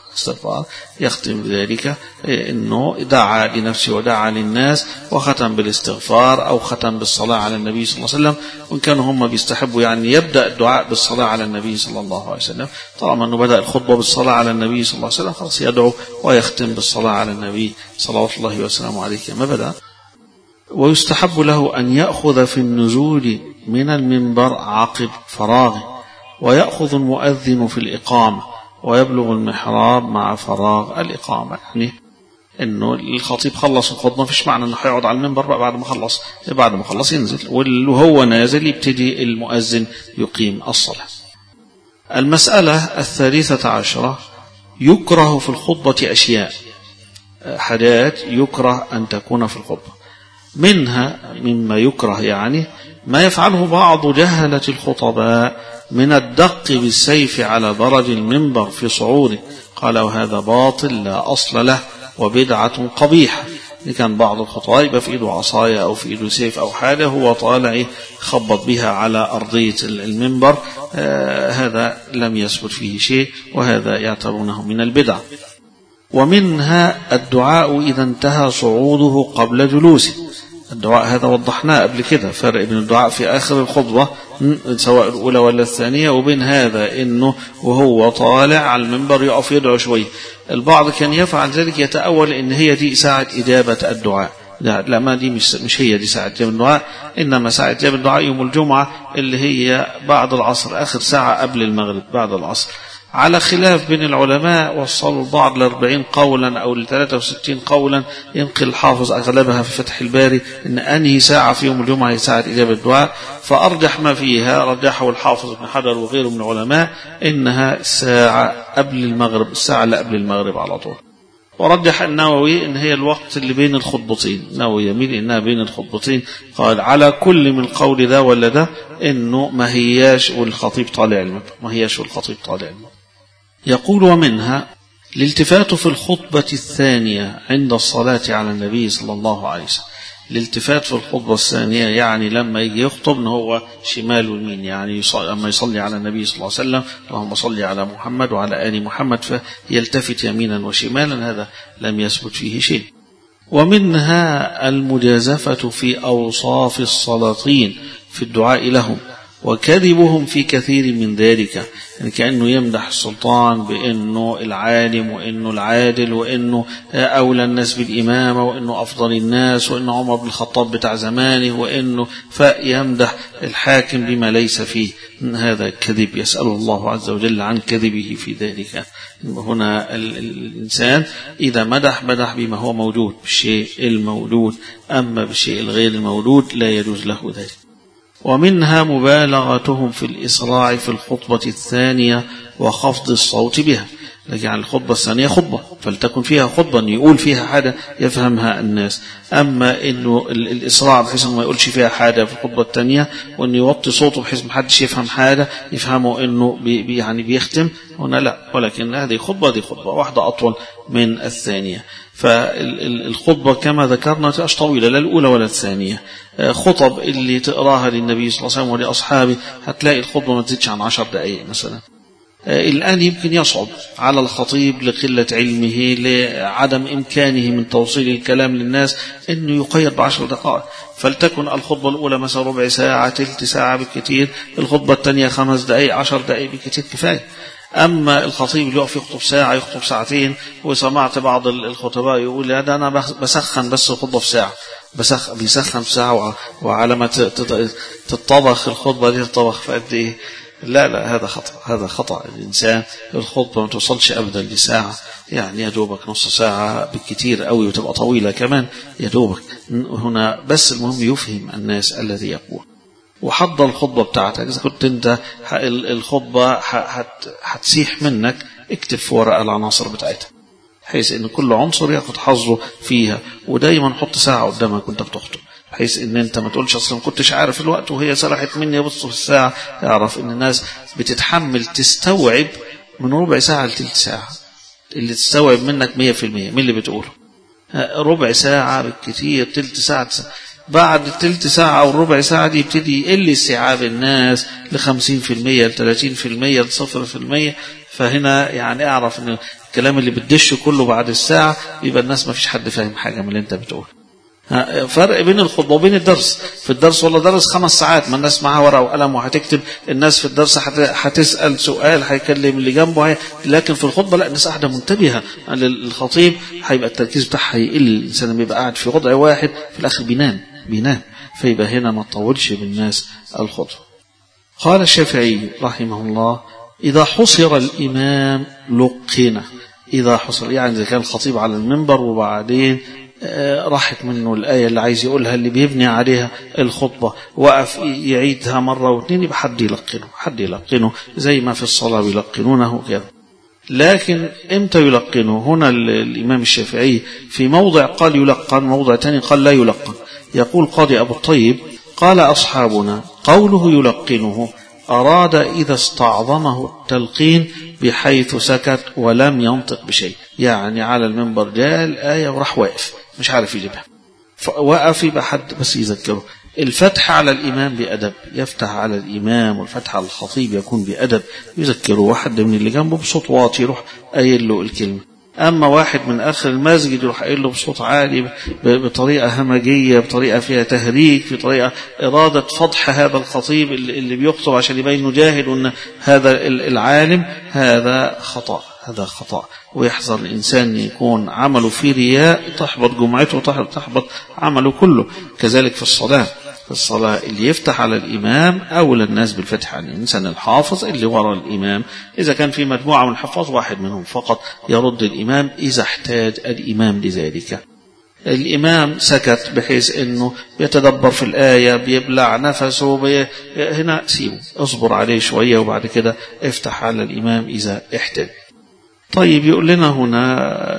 [SPEAKER 2] يختم بذلك أنه دعا لنفسه ودعا للناس وختم بالاستغفار أو ختم بالصلاة على النبي صلى الله عليه وسلم. وإن كانوا هم بيستحبوا يعني يبدأ الدعاء بالصلاة على النبي صلى الله عليه وسلم، طالما أنه بدأ الخطبة بالصلاة على النبي صلى الله عليه وسلم خلاص يدعو ويختم بالصلاة على النبي صلوات الله وسلامه عليه كما بدأ. ويستحب له أن يأخذ في النزول من المنبر عقب فراغه، ويأخذ المؤذن في الإقامة، ويبلغ المحراب مع فراغ الإقامة. يعني إنه الخطيب خلص الخطبة، مفيش معنى إنه هيقعد على المنبر بقى بعد ما خلص ينزل، وهو نازل يبتدي المؤذن يقيم الصلاة. المسألة 13 يكره في الخطبة أشياء، حاجات يكره أن تكون في الخطبة. منها مما يكره يعني ما يفعله بعض جهلة الخطباء من الدق بالسيف على برج المنبر في صعوده. قال وهذا باطل لا أصل له وبدعة قبيحة. كان بعض الخطباء يبقى في إيده عصاية أو في إيده سيف أو حاجة هو طالع خبط بها على أرضية المنبر، هذا لم يثبت فيه شيء، وهذا يعتبرونه من البدع. ومنها الدعاء إذا انتهى صعوده قبل جلوسه. الدعاء هذا وضحناه قبل كده، فرق بين الدعاء في آخر الخطبة سواء الأولى ولا الثانية، وبين هذا إنه وهو طالع على المنبر يقف يدعو شوي. البعض كان يفعل ذلك يتأول إن هي دي ساعة إجابة الدعاء. لا، ما دي مش هي دي ساعة إجابة الدعاء، إنما ساعة إجابة الدعاء يوم الجمعة اللي هي بعد العصر، آخر ساعة قبل المغرب بعد العصر. على خلاف بين العلماء، وصلوا البعض 40 قولا أو 63 قولا، ينقل الحافظ أغلبها في فتح الباري إن أنهي ساعة في يوم الجمعة هي ساعة إجابة الدعاء. فأرجح ما فيها رجحه الحافظ ابن حجر وغيره من العلماء إنها ساعة قبل المغرب، الساعة اللي قبل المغرب على طول. ورجح النووي إن هي الوقت اللي بين الخطبتين، النووي يميل إنها بين الخطبتين. قال على كل من قول ده ولا ده إنه ما هياش والخطيب طالع المنبر، ما هياش والخطيب طالع المنبر. يقول ومنها الالتفات في الخطبة الثانية عند الصلاة على النبي صلى الله عليه وسلم. الالتفات في الخطبة الثانية يعني لما يجي يخطب إن هو شمال ويمين، يعني لما يصلي على النبي صلى الله عليه وسلم اللهم صل على محمد وعلى آل محمد فيلتفت يمينا وشمالا، هذا لم يثبت فيه شيء. ومنها المجازفة في أوصاف السلاطين في الدعاء لهم، وكذبهم في كثير من ذلك، يعني كأنه يمدح السلطان بأنه العالم وأنه العادل وأنه أولى الناس بالإمامة وأنه أفضل الناس وأنه عمر بن الخطاب بتاع زمانه وأنه فيمدح الحاكم بما ليس فيه. هذا كذب، يسأل الله عز وجل عن كذبه في ذلك. هنا الإنسان إذا مدح بما هو موجود، بالشيء الموجود، أما بالشيء الغير الموجود لا يجوز له ذلك. ومنها مبالغتهم في الإسراع في الخطبة الثانية وخفض الصوت بها. يعني الخطبة الثانية خطبة فلتكن فيها خطبة يقول فيها حاجة يفهمها الناس، أما إنه الإسراع بحيث إنه ما يقولش فيها حاجة في الخطبة الثانية وإنه يوطي صوته بحيث ما حدش يفهم حاجة يفهمه إنه يعني بيختم، هنا لا. ولكن هذه خطبة، دي خطبة واحدة أطول من الثانية. فالخطبة كما ذكرنا تبقاش طويلة لا الأولى ولا الثانية. خطب اللي تقراها للنبي صلى الله عليه وسلم ولأصحابه هتلاقي الخطبة ما تزيدش عن 10 دقائق مثلا. الآن يمكن يصعب على الخطيب لقلة علمه لعدم إمكانه من توصيل الكلام للناس أنه يقيد ب10 دقائق، فلتكن الخطبة الأولى مثلا ربع ساعة، تلت ساعة بالكثير، الخطبة الثانية 5 دقائق 10 دقائق بالكثير كفاية. أما الخطيب اللي يقف يخطب ساعة يخطب ساعتين، وسمعت بعض الخطباء يقول هذا أنا بسخن بس الخطبة في ساعة، بيسخن في ساعة، وعلى ما تتطبخ الخطبة دي تطبخ في قد إيه؟ لا هذا خطأ، هذا خطأ. الإنسان الخطبة ما توصلش أبدا لساعة، يعني يا دوبك نص ساعة بالكثير قوي وتبقى طويلة كمان يا دوبك. هنا بس المهم يفهم الناس الذي يقول. وحضر الخطبة بتاعتك، إذا كنت أنت الخطبة هتسيح منك اكتب في ورقة العناصر بتاعتها بحيث أن كل عنصر ياخد حظه فيها، ودايما حط ساعة قدامك وانت بتخطب بحيث ان انت ما تقولش اصلا ما كنتش عارف الوقت وهي سرحت مني بص في الساعة. اعرف ان الناس بتتحمل تستوعب من ربع ساعة لتلت ساعة، اللي تستوعب منك 100% من اللي بتقوله. ربع ساعة بالكثير، تلت ساعة. بعد التلت ساعة أو الربع ساعة دي يبتدي يقل استيعاب الناس ل50% ل30% ل0%. فهنا يعني اعرف ان الكلام اللي بتدشه كله بعد الساعة يبقى الناس ما فيش حد فاهم حاجة من اللي انت بتقوله. فرق بين الخطبة وبين الدرس. في الدرس والله درس 5 ساعات، ما الناس معها ورقة وقلم وهتكتب، الناس في الدرس هتسأل سؤال هيكلم اللي جنبه، لكن في الخطبة لا، الناس قاعدة منتبهة للخطيب، هيبقى التركيز بتاعها يقل. الإنسان بيبقى قاعد في وضع واحد في الآخر بينام، فيبقى هنا ما تطولش بالناس الخطبة. قال الشافعي رحمه الله: إذا حصر الإمام لقنه. إذا حصر يعني إذا كان الخطيب على المنبر وبعدين راحت منه الآية اللي عايز يقولها اللي بيبني عليها الخطبة، وقف يعيدها مرة واثنين، يبقى حد يلقنه زي ما في الصلاة بيلقنونه كده. لكن امتى يلقنه؟ هنا الإمام الشافعي في موضع قال يلقن، موضع تاني قال لا يلقن. يقول قاضي أبو الطيب: قال أصحابنا قوله يلقنه أراد إذا استعظمه التلقين بحيث سكت ولم ينطق بشيء، يعني على المنبر جاء الآية وراح واقف مش عارف يجيبها، فوقف يبقى حد بس يذكره. الفتح على الإمام بأدب، يفتح على الإمام، والفتح على الخطيب يكون بأدب يذكره، واحد من اللي جنبه بصوت واطي يروح قايل له الكلمة. أما واحد من آخر المسجد يروح قايل له بصوت عالي بطريقة همجية، بطريقة فيها تهريج، في طريقة إرادة فضح هذا الخطيب اللي بيخطب عشان يبين إنه جاهل وإن هذا العالم، هذا خطأ. ويحذر الإنسان يكون عمله في رياء، تحبط جمعته وتحبط عمله كله. كذلك في الصلاة اللي يفتح على الإمام أولى الناس بالفتح على الإنسان الحافظ اللي وراء الإمام. إذا كان في مجموعة من الحفاظ واحد منهم فقط يرد الإمام إذا احتاج الإمام لذلك. الإمام سكت بحيث أنه بيتدبر في الآية، بيبلع نفسه، هنا سيبه، اصبر عليه شوية وبعد كده افتح على الإمام إذا احتاج. طيب يقول لنا هنا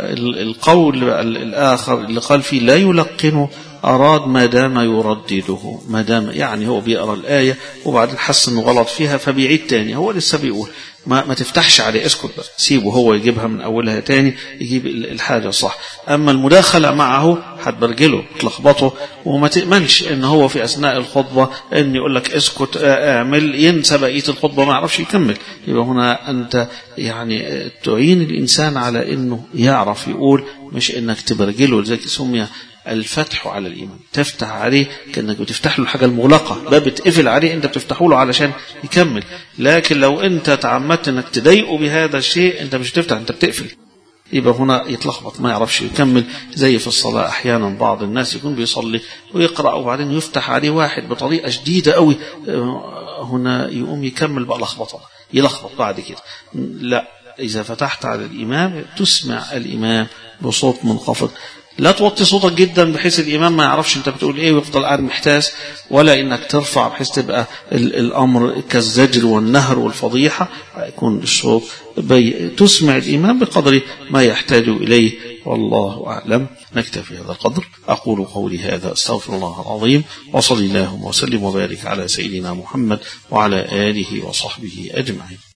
[SPEAKER 2] القول الآخر اللي قال فيه لا يلقنه، أراد ما دام يردده، ما دام يعني هو بيقرأ الآية وبعدين حس انه غلط فيها فبيعيد تاني، هو لسه بيقول ما تفتحش عليه، اسكت بس، سيبه هو يجيبها من أولها تاني، يجيب الحاجة صح. أما المداخلة معه هتبرجله تلخبطه، وما تأمنش ان هو في أثناء الخطبة ان يقول لك اسكت اعمل، ينسى بقية الخطبة ما يعرفش يكمل. يبقى هنا أنت يعني تعين الإنسان على انه يعرف يقول، مش انك تبرجله. لذلك سمي الفتح على الإمام، تفتح عليه كأنك بتفتح له الحاجة المغلقة، باب بتقفل عليه أنت بتفتحه له علشان يكمل. لكن لو أنت تعمدت أنك تضايقه بهذا الشيء أنت مش تفتح، أنت بتقفل، يبقى هنا يتلخبط ما يعرفش يكمل. زي في الصلاة أحيانا بعض الناس يكون بيصلي ويقرأ وبعدين يفتح عليه واحد بطريقة شديدة قوي، هنا يقوم يكمل بقى لخبطة، يلخبط بعد كده. لا، إذا فتحت على الإمام تسمع الإمام بصوت منخفض، لا توطي صوتك جدا بحيث الإمام ما يعرفش أنت بتقول إيه ويفضل قاعد محتاس، ولا إنك ترفع بحيث تبقى الأمر كالزجر والنهر والفضيحة، يكون الصوت تسمع الإمام بقدر ما يحتاج إليه. والله أعلم. نكتفي هذا القدر. أقول قولي هذا، أستغفر الله العظيم، وصلي اللهم وسلم وبارك على سيدنا محمد وعلى آله وصحبه أجمعين.